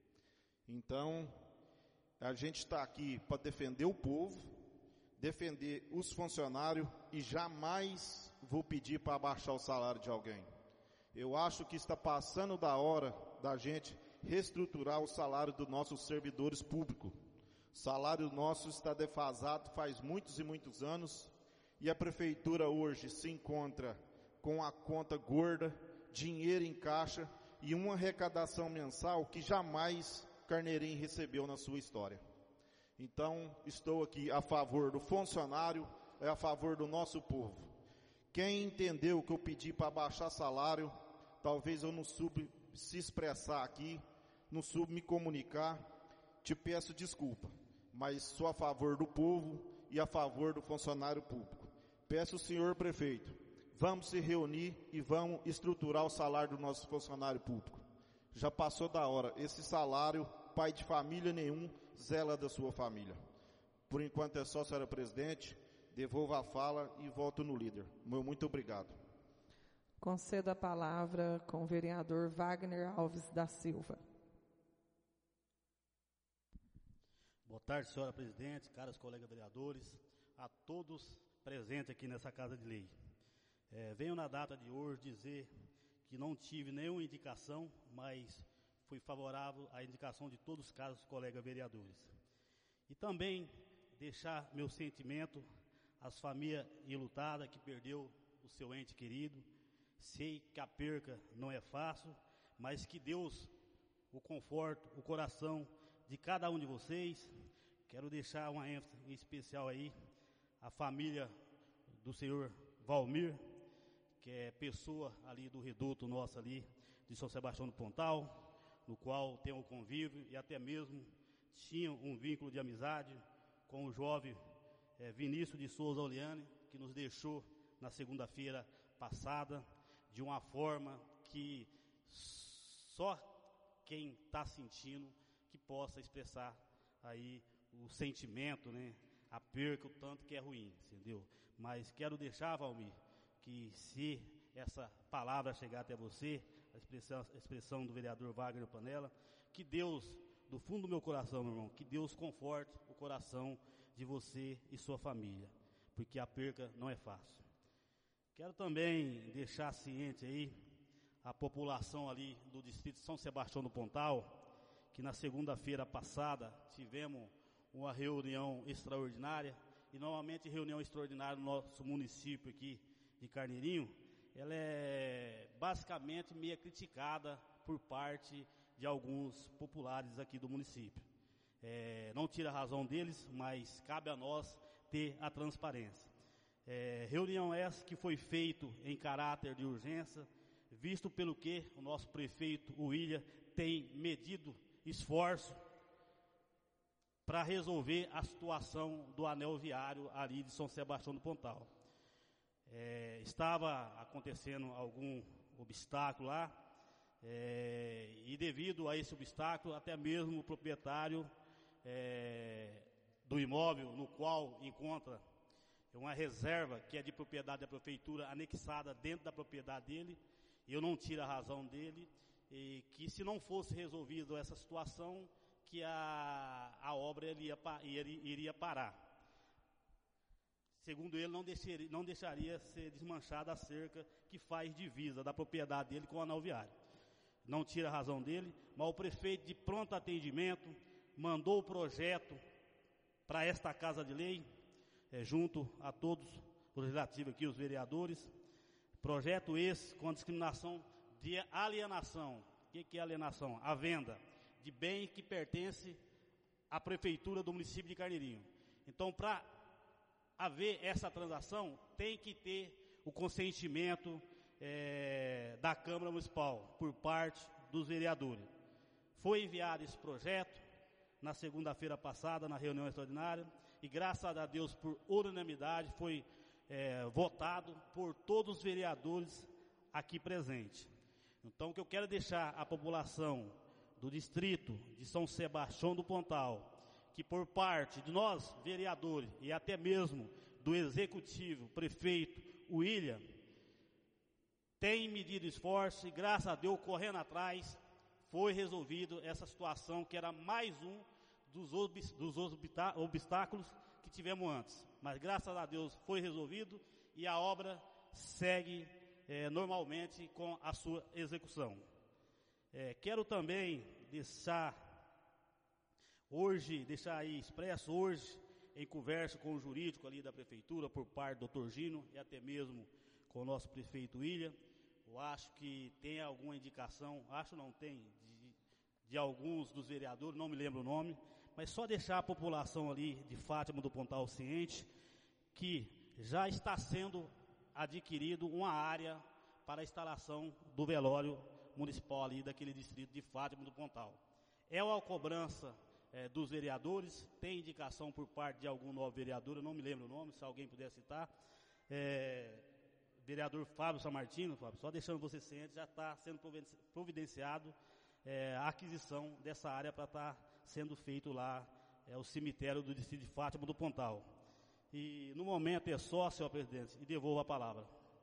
Então, a gente está aqui para defender o povo, defender os funcionários e jamais vou pedir para abaixar o salário de alguém. Eu acho que está passando da hora da gente reestruturar o salário dos nossos servidores públicos. O salário nosso está defasado faz muitos e muitos anos e a prefeitura hoje se encontra com a conta gorda, dinheiro em caixa e uma arrecadação mensal que jamais Carneirinho recebeu na sua história. Então, estou aqui a favor do funcionário, a favor do nosso povo. Quem entendeu que eu pedi para baixar salário, talvez eu não soube se expressar aqui, não soube me comunicar, te peço desculpa, mas sou a favor do povo e a favor do funcionário público. Peço ao senhor prefeito, vamos se reunir e vamos estruturar o salário do nosso funcionário público. Já passou da hora, esse salário, pai de família nenhum, zela da sua família. Por enquanto é só, senhora presidente, devolvo a fala e volto no líder. Muito obrigado. Concedo a palavra com o vereador Wagner Alves da Silva. Boa tarde, senhora presidente, caros colegas vereadores, a todos presentes aqui nessa Casa de Lei. Venho na data de hoje dizer que não tive nenhuma indicação, mas fui favorável à indicação de todos os caros colegas vereadores. E também deixar meu sentimento às famílias enlutadas que perdeu o seu ente querido. Sei que a perca não é fácil, mas que Deus o conforte, o coração de cada um de vocês. Quero deixar uma ênfase em especial aí à família do senhor Valmir, que é pessoa ali do reduto nosso ali de São Sebastião do Pontal, no qual tem um convívio e até mesmo tinha um vínculo de amizade com o jovem Vinícius de Souza Oliane, que nos deixou na segunda-feira passada, de uma forma que só quem está sentindo que possa expressar aí o sentimento, né, a perca, o tanto que é ruim, entendeu? Mas quero deixar, Valmir, que se essa palavra chegar até você, a expressão do vereador Wagner Panella, que Deus, do fundo do meu coração, meu irmão, que Deus conforte o coração de você e sua família, porque a perca não é fácil. Quero também deixar ciente aí a população ali do distrito de São Sebastião do Pontal, que na segunda-feira passada tivemos uma reunião extraordinária, e normalmente reunião extraordinária no nosso município aqui de Carneirinho, ela é basicamente meio criticada por parte de alguns populares aqui do município. Não tira a razão deles, mas cabe a nós ter a transparência. Reunião essa que foi feita em caráter de urgência, visto pelo que o nosso prefeito William tem medido esforço para resolver a situação do anel viário ali de São Sebastião do Pontal. Estava acontecendo algum obstáculo lá, e devido a esse obstáculo, até mesmo o proprietário do imóvel no qual encontra uma reserva que é de propriedade da prefeitura anexada dentro da propriedade dele, e eu não tiro a razão dele, e que se não fosse resolvida essa situação, que a obra iria parar. Segundo ele, não deixaria ser desmanchada a cerca que faz divisa da propriedade dele com o anel viário. Não tira a razão dele, mas o prefeito de pronto atendimento mandou o projeto para esta Casa de Lei, junto a todos os legislativos aqui, os vereadores. Projeto esse com a discriminação de alienação. O que é alienação? A venda de bem que pertence à prefeitura do município de Carneirinho. Então, para haver essa transação, tem que ter o consentimento da Câmara Municipal, por parte dos vereadores. Foi enviado esse projeto na segunda-feira passada, na reunião extraordinária, e graças a Deus, por unanimidade, foi votado por todos os vereadores aqui presentes. Então, o que eu quero deixar a população do distrito de São Sebastião do Pontal, que por parte de nós, vereadores, e até mesmo do executivo, prefeito William, tem medido esforço e, graças a Deus, correndo atrás, foi resolvido essa situação, que era mais um dos obstáculos que tivemos antes. Mas, graças a Deus, foi resolvido e a obra segue normalmente com a sua execução. Quero também deixar aí expresso hoje, em conversa com o jurídico ali da prefeitura, por parte do Dr. Gino e até mesmo com o nosso prefeito William. Eu acho que tem alguma indicação, de alguns dos vereadores, não me lembro o nome, mas só deixar a população ali de Fátima do Pontal ciente que já está sendo adquirido uma área para a instalação do velório municipal ali daquele distrito de Fátima do Pontal. É uma cobrança dos vereadores, tem indicação por parte de algum novo vereador, eu não me lembro o nome, se alguém puder citar, vereador Fábio Samartino, Fábio, só deixando você ciente, já está sendo providenciado a aquisição dessa área para estar sendo feito lá o cemitério do distrito de Fátima do Pontal. E no momento é só, senhor presidente, e devolvo a palavra.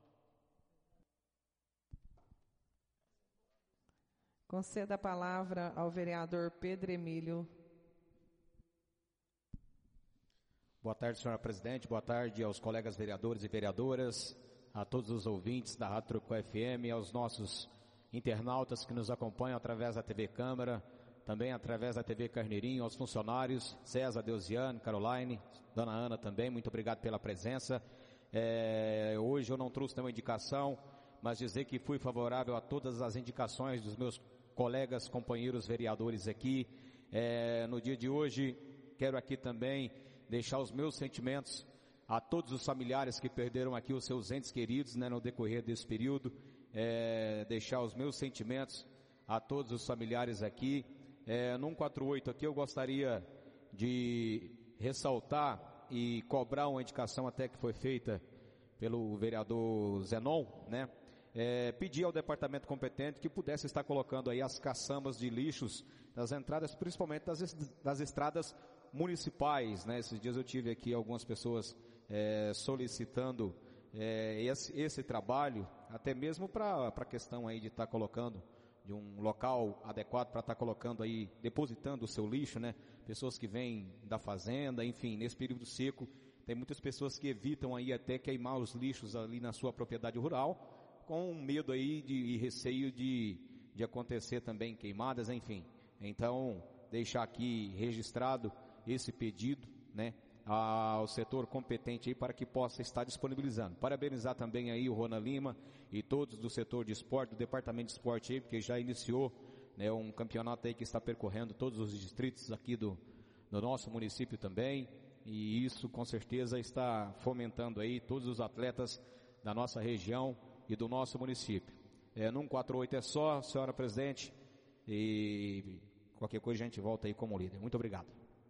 Conceda a palavra ao vereador Pedro Emílio. Boa tarde, senhora presidente. Boa tarde aos colegas vereadores e vereadoras, a todos os ouvintes da Rádio Tropical FM, aos nossos internautas que nos acompanham através da TV Câmara, também através da TV Carneirinho, aos funcionários, César, Deusiane, Caroline, Dona Ana também, muito obrigado pela presença. Hoje eu não trouxe nenhuma indicação, mas dizer que fui favorável a todas as indicações dos meus colegas, companheiros vereadores aqui. No dia de hoje, quero aqui também deixar os meus sentimentos a todos os familiares que perderam aqui os seus entes queridos, no decorrer desse período. Deixar os meus sentimentos a todos os familiares aqui. No 148 aqui eu gostaria de ressaltar e cobrar uma indicação até que foi feita pelo vereador Zenon, pedir ao departamento competente que pudesse estar colocando aí as caçambas de lixos nas entradas, principalmente das estradas municipais, né? Esses dias eu tive aqui algumas pessoas solicitando esse trabalho, até mesmo para a questão aí de estar colocando de um local adequado para estar colocando aí, depositando o seu lixo, né? Pessoas que vêm da fazenda, enfim, nesse período seco, tem muitas pessoas que evitam aí até queimar os lixos ali na sua propriedade rural, com medo aí e receio de acontecer também queimadas, enfim. Então, deixar aqui registrado esse pedido, né, ao setor competente aí para que possa estar disponibilizando. Parabenizar também aí o Rona Lima e todos do setor de esporte, do departamento de esporte aí, porque já iniciou, né, um campeonato aí que está percorrendo todos os distritos aqui do nosso município também, e isso com certeza está fomentando aí todos os atletas da nossa região e do nosso município. No 148 é só, senhora presidente, e qualquer coisa a gente volta aí como líder. Muito obrigado.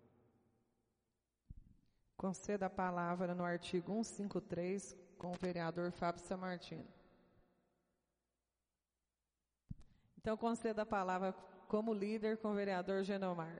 Conceda a palavra no artigo 153 com o vereador Fábio Sammartino. Então, conceda a palavra como líder com o vereador Genomar.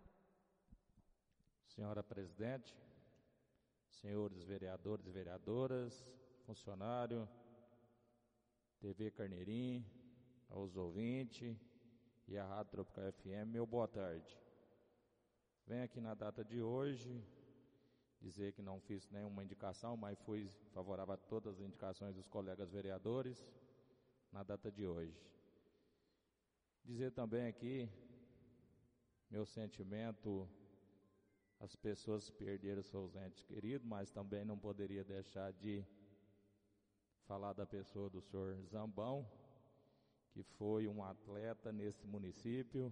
Senhora presidente, senhores vereadores e vereadoras, funcionário, TV Carneirinho, aos ouvintes e a Rádio Tropical FM, meu boa tarde. Venho aqui na data de hoje dizer que não fiz nenhuma indicação, mas fui favorável a todas as indicações dos colegas vereadores na data de hoje. Dizer também aqui meu sentimento às pessoas que perderam seus entes queridos, mas também não poderia deixar de falar da pessoa do senhor Zambão, que foi um atleta nesse município,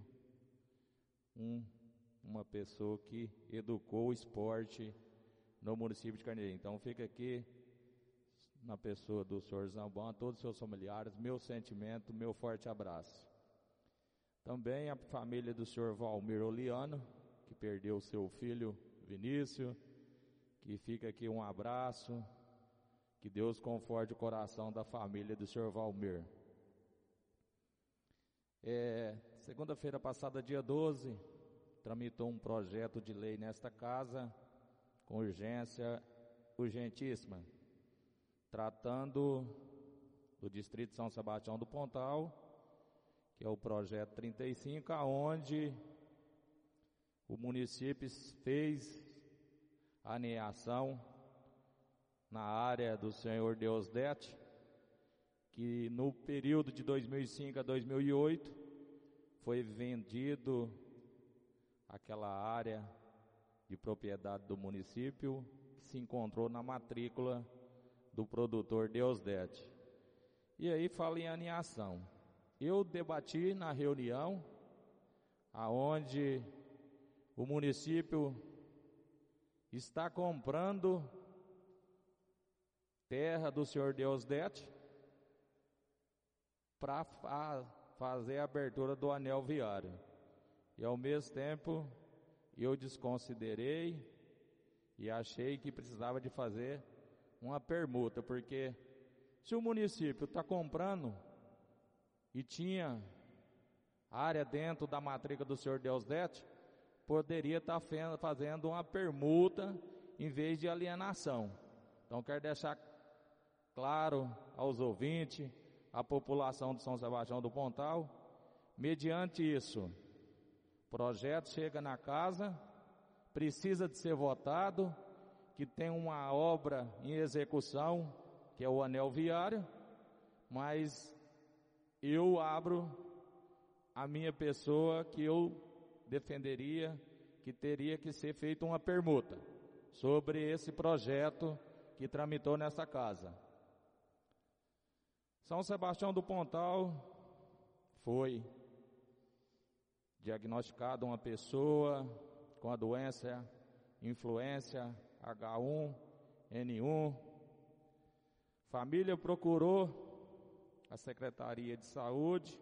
uma pessoa que educou o esporte no município de Carneirinho. Então fica aqui, na pessoa do senhor Zambão, a todos os seus familiares, meu sentimento, meu forte abraço. Também a família do senhor Valmir Oliano, que perdeu seu filho Vinícius, que fica aqui um abraço, que Deus conforte o coração da família do senhor Valmir. Segunda-feira passada, dia 12, tramitou um projeto de lei nesta casa, com urgentíssima, tratando do Distrito São Sebastião do Pontal, que é o projeto 35, aonde o município fez a aneação na área do senhor Deusdete, que no período de 2005 a 2008 foi vendido aquela área de propriedade do município que se encontrou na matrícula do produtor Deusdete. E aí fala em aneação. Eu debati na reunião aonde o município está comprando terra do senhor Deusdete para fazer a abertura do anel viário. E ao mesmo tempo eu desconsiderei e achei que precisava de fazer uma permuta, porque se o município está comprando e tinha área dentro da matrícula do senhor Deusdete, poderia estar fazendo uma permuta em vez de alienação. Então quero deixar claro aos ouvintes, à população de São Sebastião do Pontal, mediante isso, o projeto chega na casa, precisa de ser votado, que tem uma obra em execução, que é o anel viário, mas eu abro a minha pessoa que eu defenderia que teria que ser feita uma permuta sobre esse projeto que tramitou nessa casa. São Sebastião do Pontal foi diagnosticada uma pessoa com a doença influenza H1N1. Família procurou a Secretaria de Saúde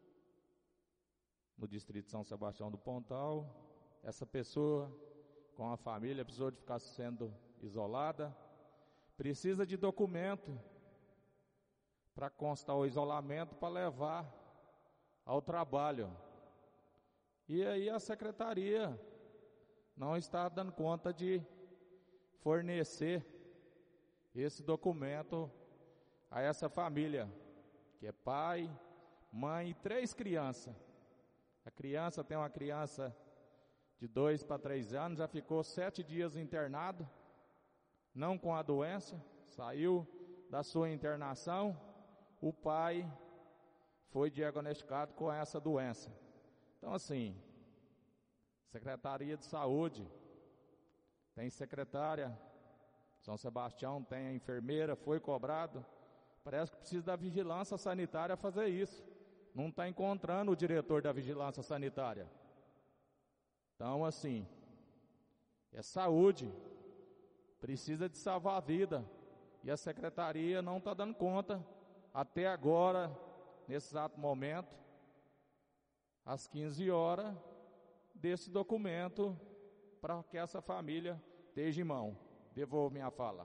no distrito de São Sebastião do Pontal. Essa pessoa com a família precisou de ficar sendo isolada, precisa de documento para constar o isolamento para levar ao trabalho. E aí a secretaria não está dando conta de fornecer esse documento a essa família, que é pai, mãe e 3 crianças. A criança tem uma criança de 2 para 3 anos, já ficou 7 dias internado, não com a doença, saiu da sua internação, o pai foi diagnosticado com essa doença. Então assim, Secretaria de Saúde, tem secretária, São Sebastião tem a enfermeira, foi cobrado, parece que precisa da vigilância sanitária fazer isso, não está encontrando o diretor da vigilância sanitária. Então assim, é saúde, precisa de salvar a vida, e a secretaria não está dando conta, até agora, nesse exato momento, às 15 horas, desse documento, para que essa família esteja em mão. Devolvo minha fala.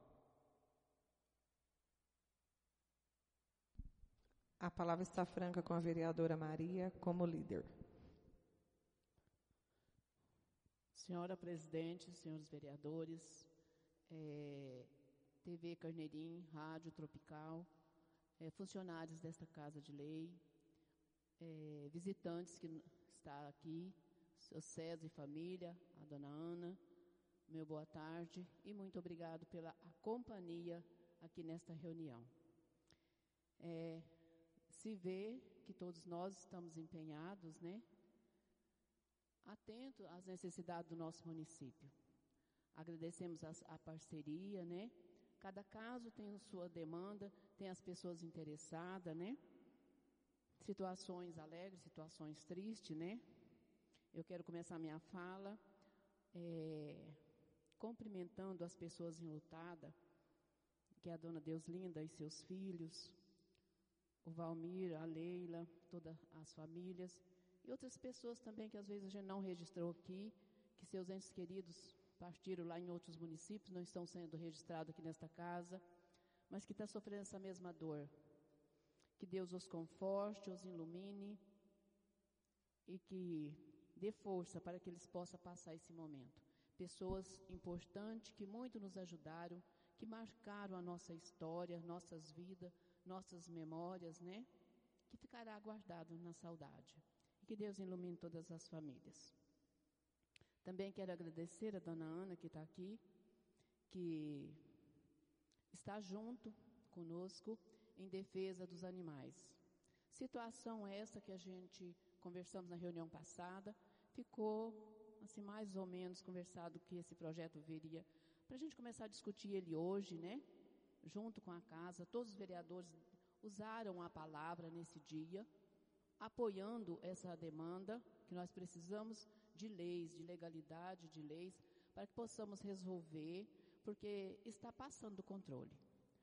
A palavra está franca com a vereadora Maria, como líder. Senhora presidente, senhores vereadores, TV Carneirim, Rádio Tropical, funcionários desta Casa de Lei, visitantes que está aqui, seu César e família, a dona Ana, meu boa tarde e muito obrigado pela companhia aqui nesta reunião. Se vê que todos nós estamos empenhados, né? Atento às necessidades do nosso município. Agradecemos a parceria, né? Cada caso tem a sua demanda, tem as pessoas interessadas, né? Situações alegres, situações tristes, né? Eu quero começar minha fala cumprimentando as pessoas enlutadas, que é a dona Deuslinda e seus filhos, o Valmir, a Leila, todas as famílias, e outras pessoas também que às vezes a gente não registrou aqui, que seus entes queridos partiram lá em outros municípios, não estão sendo registrados aqui nesta casa, mas que está sofrendo essa mesma dor. Que Deus os conforte, os ilumine e que dê força para que eles possam passar esse momento. Pessoas importantes que muito nos ajudaram, que marcaram a nossa história, nossas vidas, nossas memórias, né? Que ficará guardado na saudade. E que Deus ilumine todas as famílias. Também quero agradecer a dona Ana que está aqui, que está junto conosco em defesa dos animais. Situação essa que a gente conversamos na reunião passada, ficou assim mais ou menos conversado que esse projeto viria para a gente começar a discutir ele hoje, né? Junto com a casa, todos os vereadores usaram a palavra nesse dia, apoiando essa demanda, que nós precisamos de leis, de legalidade, de leis, para que possamos resolver, porque está passando do controle.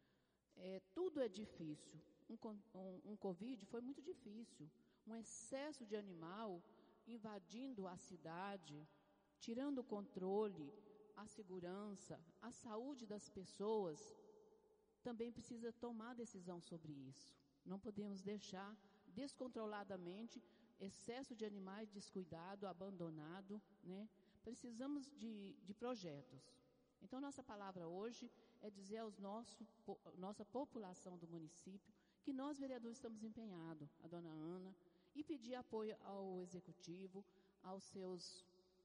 Tudo é difícil. Um Covid foi muito difícil. Um excesso de animal invadindo a cidade, tirando o controle, a segurança, a saúde das pessoas, também precisa tomar decisão sobre isso. Não podemos deixar descontroladamente excesso de animais descuidado, abandonado, né? Precisamos de projetos. Então, nossa palavra hoje é dizer aos nossa população do município que nós, vereadores, estamos empenhados, a dona Ana, e pedir apoio ao executivo, aos seus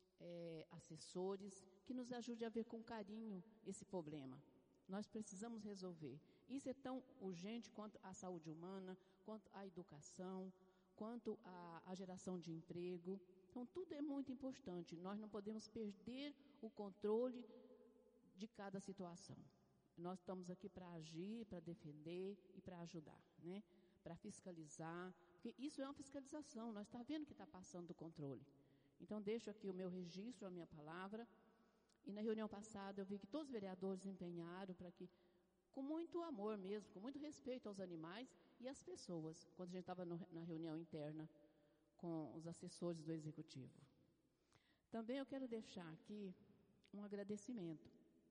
assessores, que nos ajude a ver com carinho esse problema. Nós precisamos resolver. Isso é tão urgente quanto a saúde humana, quanto a educação, quanto a geração de emprego. Então, tudo é muito importante. Nós não podemos perder o controle de cada situação. Nós estamos aqui para agir, para defender e para ajudar, né? Para fiscalizar, porque isso é uma fiscalização, nós estamos vendo que está passando do controle. Então, deixo aqui o meu registro, a minha palavra, e na reunião passada eu vi que todos os vereadores empenharam para que, com muito amor mesmo, com muito respeito aos animais e às pessoas, quando a gente estava na reunião interna com os assessores do Executivo. Também eu quero deixar aqui um agradecimento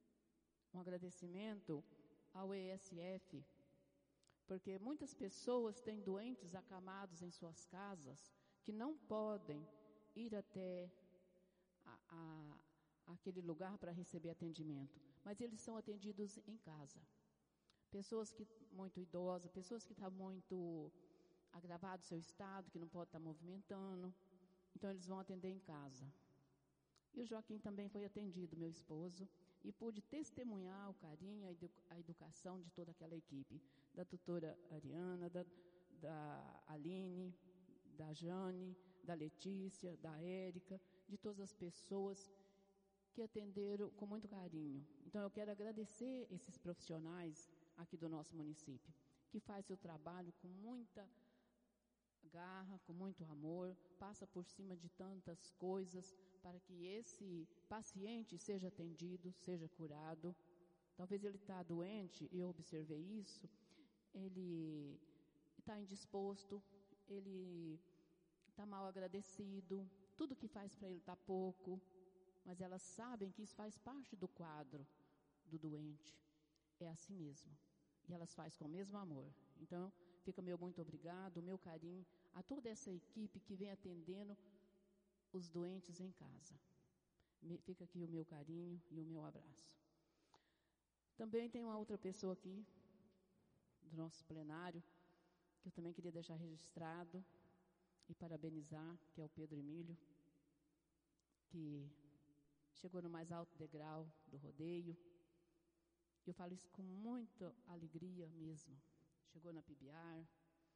ao ESF, porque muitas pessoas têm doentes acamados em suas casas que não podem ir até àquele lugar para receber atendimento, mas eles são atendidos em casa. Pessoas muito idosas, pessoas que estão muito agravadas do seu estado, que não podem estar movimentando, então eles vão atender em casa. E o Joaquim também foi atendido, meu esposo, e pude testemunhar o carinho, a educação de toda aquela equipe, da doutora Ariana, da Aline, da Jane, da Letícia, da Érica, de todas as pessoas que atenderam com muito carinho. Então eu quero agradecer esses profissionais aqui do nosso município, que faz seu trabalho com muita garra, com muito amor, passa por cima de tantas coisas para que esse paciente seja atendido, seja curado. Talvez ele está doente, eu observei isso, ele está indisposto, ele está mal agradecido, tudo que faz para ele está pouco, mas elas sabem que isso faz parte do quadro do doente. É assim mesmo. E elas fazem com o mesmo amor. Então, fica meu muito obrigado, o meu carinho a toda essa equipe que vem atendendo os doentes em casa. Fica aqui o meu carinho e o meu abraço. Também tem uma outra pessoa aqui, do nosso plenário, que eu também queria deixar registrado e parabenizar, que é o Pedro Emílio, que chegou no mais alto degrau do rodeio. Eu falo isso com muita alegria mesmo. Chegou na PIBIAR.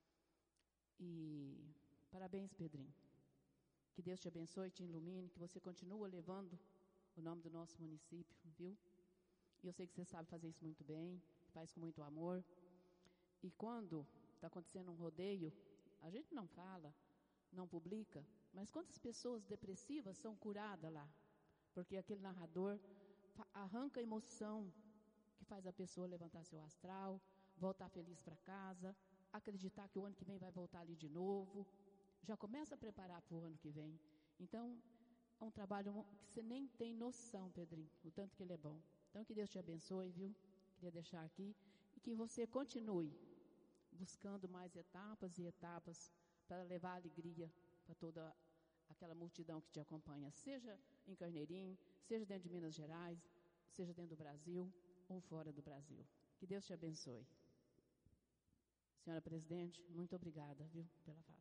E parabéns, Pedrinho. Que Deus te abençoe, te ilumine, que você continue levando o nome do nosso município, viu? E eu sei que você sabe fazer isso muito bem, faz com muito amor. E quando está acontecendo um rodeio, a gente não fala, não publica, mas quantas pessoas depressivas são curadas lá? Porque aquele narrador arranca a emoção que faz a pessoa levantar seu astral, voltar feliz para casa, acreditar que o ano que vem vai voltar ali de novo, já começa a preparar para o ano que vem. Então, é um trabalho que você nem tem noção, Pedrinho, o tanto que ele é bom. Então, que Deus te abençoe, viu? Queria deixar aqui, e que você continue buscando mais etapas e etapas para levar alegria para toda aquela multidão que te acompanha, seja em Carneirinho, seja dentro de Minas Gerais, seja dentro do Brasil ou fora do Brasil. Que Deus te abençoe. Senhora Presidente, muito obrigada, viu, pela fala.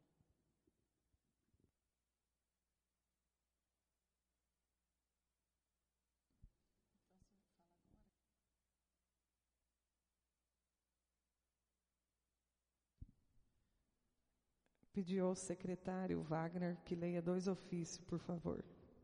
Pediu ao secretário Wagner que leia 2 ofícios, por favor.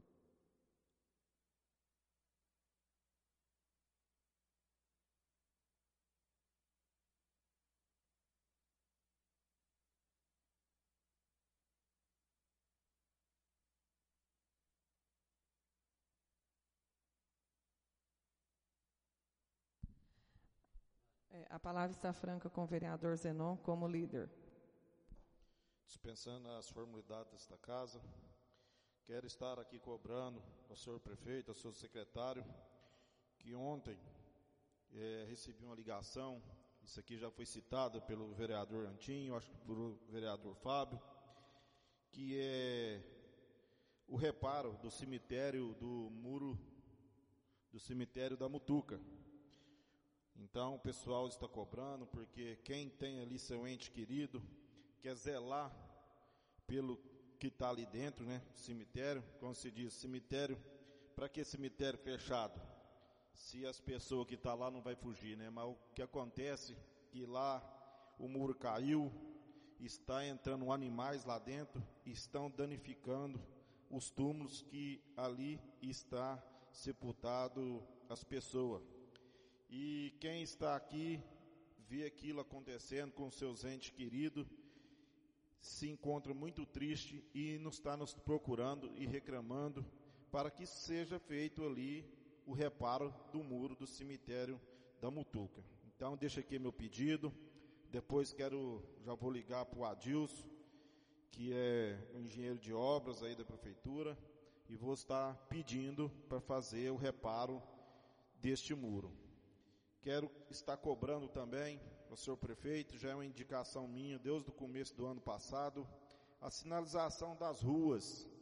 A palavra está franca com o vereador Zenon como líder. Dispensando as formalidades desta casa, quero estar aqui cobrando ao senhor prefeito, ao senhor secretário, que ontem recebi uma ligação, isso aqui já foi citado pelo vereador Antinho, acho que pelo vereador Fábio, que é o reparo do cemitério do muro, do cemitério da Mutuca. Então o pessoal está cobrando, porque quem tem ali seu ente querido, quer zelar pelo que está ali dentro, né? Cemitério, como se diz, cemitério, para que cemitério fechado? Se as pessoas que estão lá não vai fugir, né? Mas o que acontece que lá o muro caiu, está entrando animais lá dentro, estão danificando os túmulos que ali está sepultado as pessoas. E quem está aqui, vê aquilo acontecendo com seus entes queridos, se encontra muito triste e está nos procurando e reclamando para que seja feito ali o reparo do muro do cemitério da Mutuca. Então deixa aqui meu pedido, depois já vou ligar para o Adilson, que é o engenheiro de obras aí da prefeitura, e vou estar pedindo para fazer o reparo deste muro. Quero estar cobrando também ao senhor prefeito, já é uma indicação minha, desde o começo do ano passado, a sinalização das ruas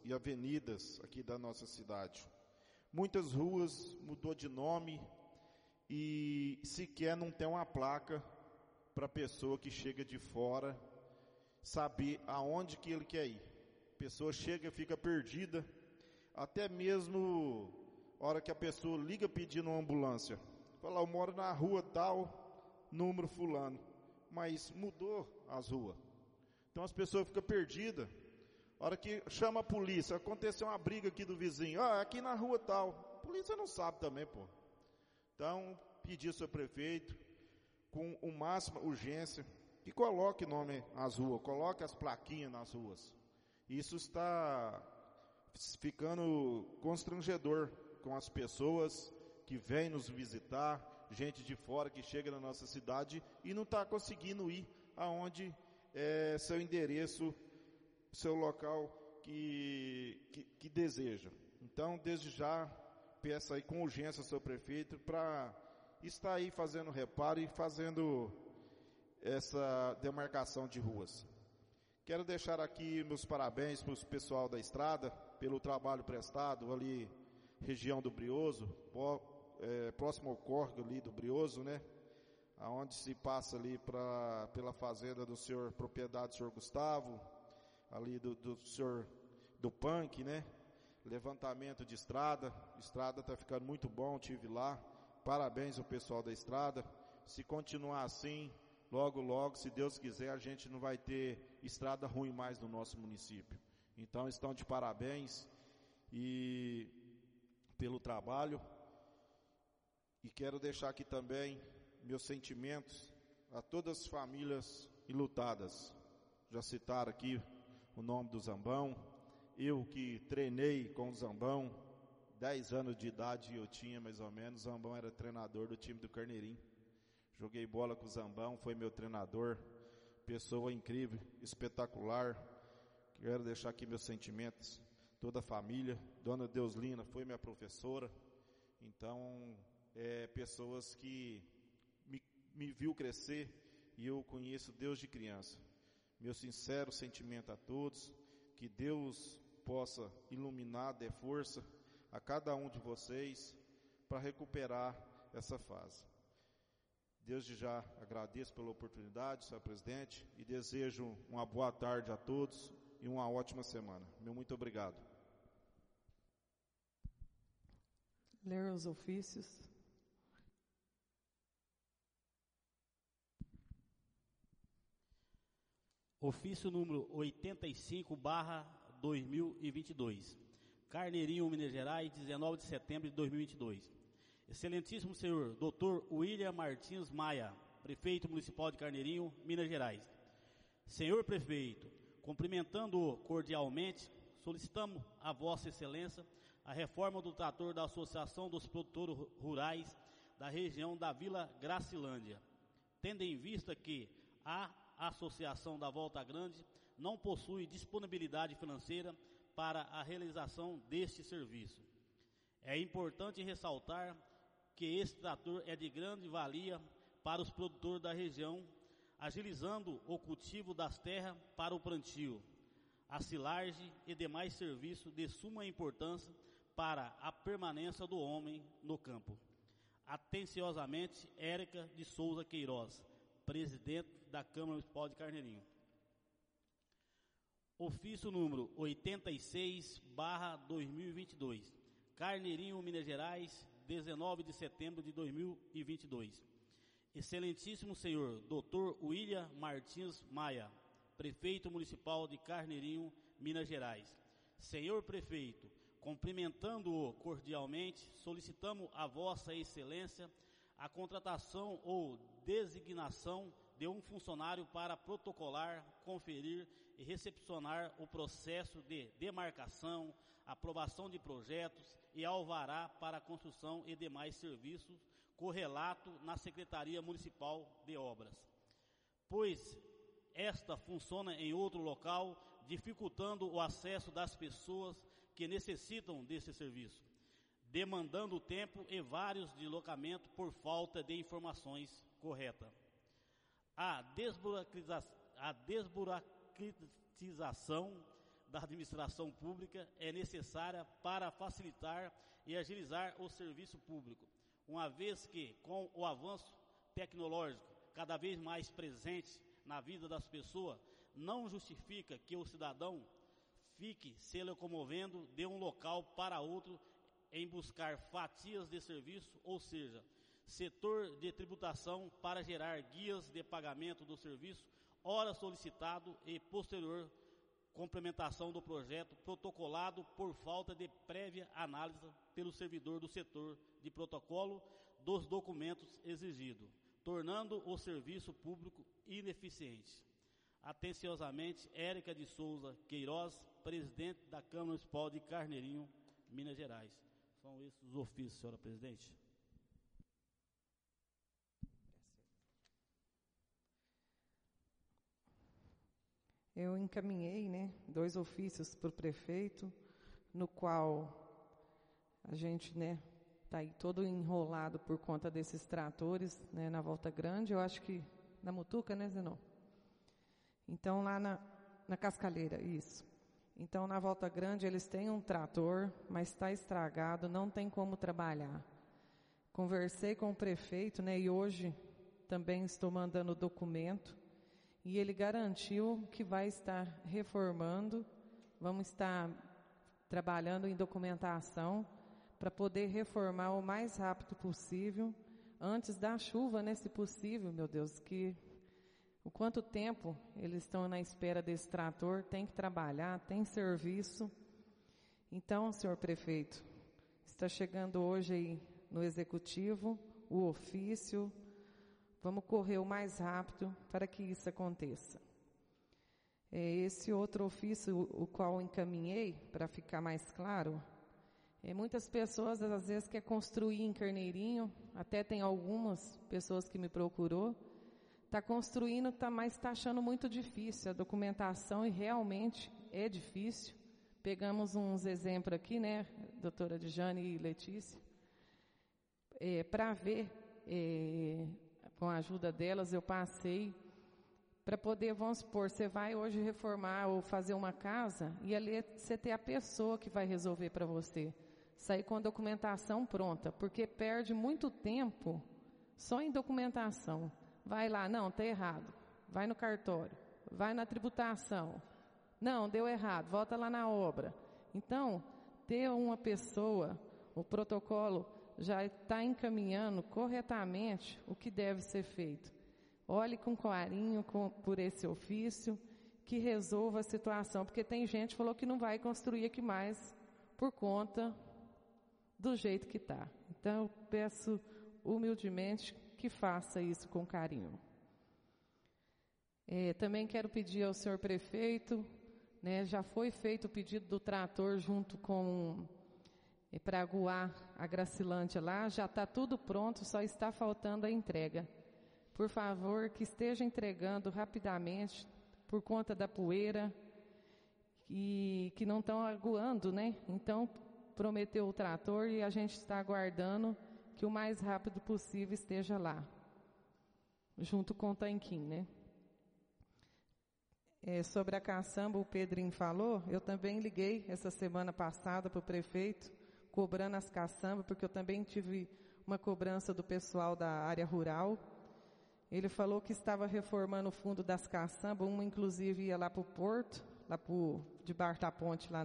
e avenidas aqui da nossa cidade. Muitas ruas mudou de nome e sequer não tem uma placa para a pessoa que chega de fora saber aonde que ele quer ir. A pessoa chega e fica perdida, até mesmo a hora que a pessoa liga pedindo uma ambulância. Fala, eu moro na rua tal, número fulano, mas mudou as ruas. Então as pessoas ficam perdidas. A hora que chama a polícia, aconteceu uma briga aqui do vizinho, aqui na rua tal. A polícia não sabe também, pô. Então, pedir ao seu prefeito, com o máxima urgência, que coloque nome nas ruas, coloque as plaquinhas nas ruas. Isso está ficando constrangedor com as pessoas que vêm nos visitar, gente de fora que chega na nossa cidade e não está conseguindo ir aonde é seu endereço, seu local que deseja. Então, desde já, peço aí com urgência ao seu prefeito para estar aí fazendo reparo e fazendo essa demarcação de ruas. Quero deixar aqui meus parabéns para o pessoal da estrada, pelo trabalho prestado ali, região do Brioso, próximo ao córrego ali do Brioso, né? Aonde se passa ali pela fazenda do senhor, propriedade do senhor Gustavo, ali do senhor do Punk, né? Levantamento de estrada está ficando muito bom, tive lá. Parabéns ao pessoal da estrada. Se continuar assim, logo, se Deus quiser, a gente não vai ter estrada ruim mais no nosso município. Então estão de parabéns e pelo trabalho. E quero deixar aqui também meus sentimentos a todas as famílias enlutadas. Já citaram aqui o nome do Zambão. Eu que treinei com o Zambão, 10 anos de idade eu tinha mais ou menos. O Zambão era treinador do time do Carneirinho. Joguei bola com o Zambão, foi meu treinador. Pessoa incrível, espetacular. Quero deixar aqui meus sentimentos, toda a família. Dona Deuslina foi minha professora. Então, pessoas que me viu crescer e eu conheço Deus de criança. Meu sincero sentimento a todos. Que Deus possa iluminar, dê força a cada um de vocês para recuperar essa fase. Desde já agradeço pela oportunidade, senhor presidente, e desejo uma boa tarde a todos e uma ótima semana. Meu muito obrigado. Ler os ofícios. Ofício número 85/2022. Carneirinho, Minas Gerais, 19 de setembro de 2022. Excelentíssimo senhor Dr. William Martins Maia, prefeito municipal de Carneirinho, Minas Gerais. Senhor prefeito, cumprimentando-o cordialmente, solicitamos a vossa excelência a reforma do trator da Associação dos Produtores Rurais da região da Vila Gracilândia, tendo em vista que a Associação da Volta Grande não possui disponibilidade financeira para a realização deste serviço. É importante ressaltar que esse trator é de grande valia para os produtores da região, agilizando o cultivo das terras para o plantio, a silagem e demais serviços de suma importância para a permanência do homem no campo. Atenciosamente, Érica de Souza Queiroz, presidente da Câmara Municipal de Carneirinho. Ofício número 86/2022. Carneirinho, Minas Gerais, 19 de setembro de 2022. Excelentíssimo senhor Dr. William Martins Maia, prefeito municipal de Carneirinho, Minas Gerais. Senhor prefeito, cumprimentando-o cordialmente, solicitamos a vossa excelência a contratação ou designação de um funcionário para protocolar, conferir e recepcionar o processo de demarcação, aprovação de projetos e alvará para a construção e demais serviços correlato na Secretaria Municipal de Obras, pois esta funciona em outro local, dificultando o acesso das pessoas que necessitam desse serviço, demandando tempo e vários deslocamentos por falta de informações corretas. A desburocratização da administração pública é necessária para facilitar e agilizar o serviço público, uma vez que, com o avanço tecnológico cada vez mais presente na vida das pessoas, não justifica que o cidadão fique se locomovendo de um local para outro em buscar fatias de serviço, ou seja, setor de tributação para gerar guias de pagamento do serviço, ora solicitado e posterior complementação do projeto protocolado por falta de prévia análise pelo servidor do setor de protocolo dos documentos exigidos, tornando o serviço público ineficiente. Atenciosamente, Érica de Souza Queiroz, presidente da Câmara Municipal de Carneirinho, Minas Gerais. São esses os ofícios, senhora presidente. Eu encaminhei, 2 ofícios para o prefeito, no qual a gente, está aí todo enrolado por conta desses tratores, na Volta Grande. Eu acho que na Mutuca, Zenon? Então, lá na Cascaleira, isso. Então, na Volta Grande, eles têm um trator, mas está estragado, não tem como trabalhar. Conversei com o prefeito, e hoje também estou mandando o documento, e ele garantiu que vai estar reformando, vamos estar trabalhando em documentação para poder reformar o mais rápido possível, antes da chuva, se possível, meu Deus, que o quanto tempo eles estão na espera desse trator, tem que trabalhar, tem serviço. Então, senhor prefeito, está chegando hoje aí no executivo o ofício. Vamos correr o mais rápido para que isso aconteça. Esse outro ofício, o qual encaminhei, para ficar mais claro, muitas pessoas às vezes querem construir em Carneirinho, até tem algumas pessoas que me procurou, está construindo, mas está achando muito difícil a documentação, e realmente é difícil. Pegamos uns exemplos aqui, doutora Dijane e Letícia, para ver, com a ajuda delas, eu passei para poder, vamos supor, você vai hoje reformar ou fazer uma casa, e ali você tem a pessoa que vai resolver para você, sair com a documentação pronta, porque perde muito tempo só em documentação. Vai lá, não, está errado, vai no cartório, vai na tributação, não, deu errado, volta lá na obra. Então, ter uma pessoa, o protocolo já está encaminhando corretamente o que deve ser feito. Olhe com carinho por esse ofício, que resolva a situação, porque tem gente que falou que não vai construir aqui mais por conta do jeito que está. Então, eu peço humildemente que faça isso com carinho. Também quero pedir ao senhor prefeito, já foi feito o pedido do trator junto com para aguar a Gracilândia lá, já está tudo pronto, só está faltando a entrega. Por favor, que esteja entregando rapidamente, por conta da poeira, e que não estão aguando, Então, prometeu o trator e a gente está aguardando que o mais rápido possível esteja lá, junto com o tanquinho, sobre a caçamba, o Pedrinho falou, eu também liguei essa semana passada para o prefeito, cobrando as caçambas, porque eu também tive uma cobrança do pessoal da área rural. Ele falou que estava reformando o fundo das caçambas, uma inclusive ia lá para o porto, lá debaixo da ponte, lá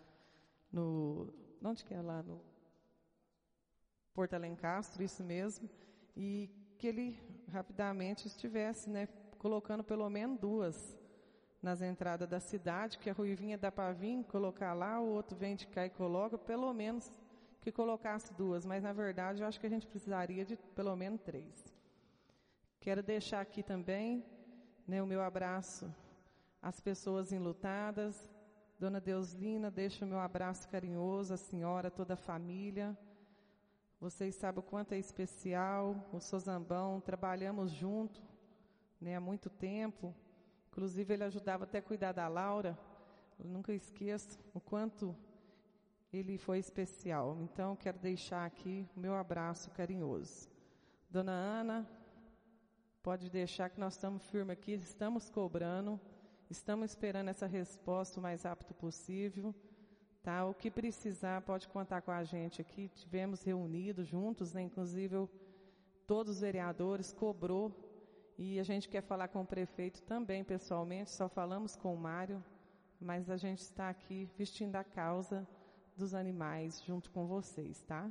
onde que é lá? No Porto Alencastro, isso mesmo, e que ele rapidamente estivesse, colocando pelo menos 2 nas entradas da cidade, que a Ruivinha dá para vir, colocar lá, o outro vem de cá e coloca, pelo menos que colocasse 2, mas na verdade eu acho que a gente precisaria de pelo menos 3. Quero deixar aqui também, o meu abraço às pessoas enlutadas. Dona Deuslina, deixo o meu abraço carinhoso, a senhora, toda a família. Vocês sabem o quanto é especial, o Sozambão, trabalhamos junto, há muito tempo. Inclusive, ele ajudava até a cuidar da Laura. Eu nunca esqueço o quanto ele foi especial. Então, quero deixar aqui o meu abraço carinhoso. Dona Ana, pode deixar que nós estamos firmes aqui, estamos cobrando. Estamos esperando essa resposta o mais rápido possível. Tá? O que precisar, pode contar com a gente aqui. Tivemos reunidos juntos, né? Inclusive todos os vereadores, cobrou. E a gente quer falar com o prefeito também pessoalmente, só falamos com o Mário, mas a gente está aqui vestindo a causa dos animais junto com vocês, tá?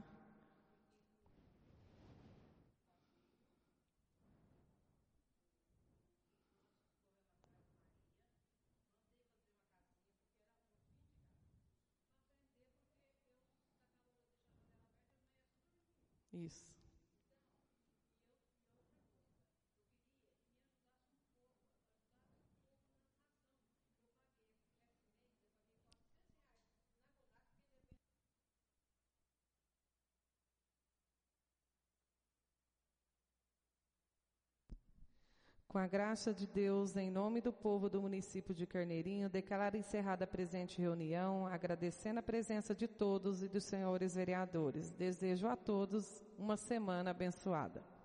Isso. Com a graça de Deus, em nome do povo do município de Carneirinho, declaro encerrada a presente reunião, agradecendo a presença de todos e dos senhores vereadores. Desejo a todos uma semana abençoada.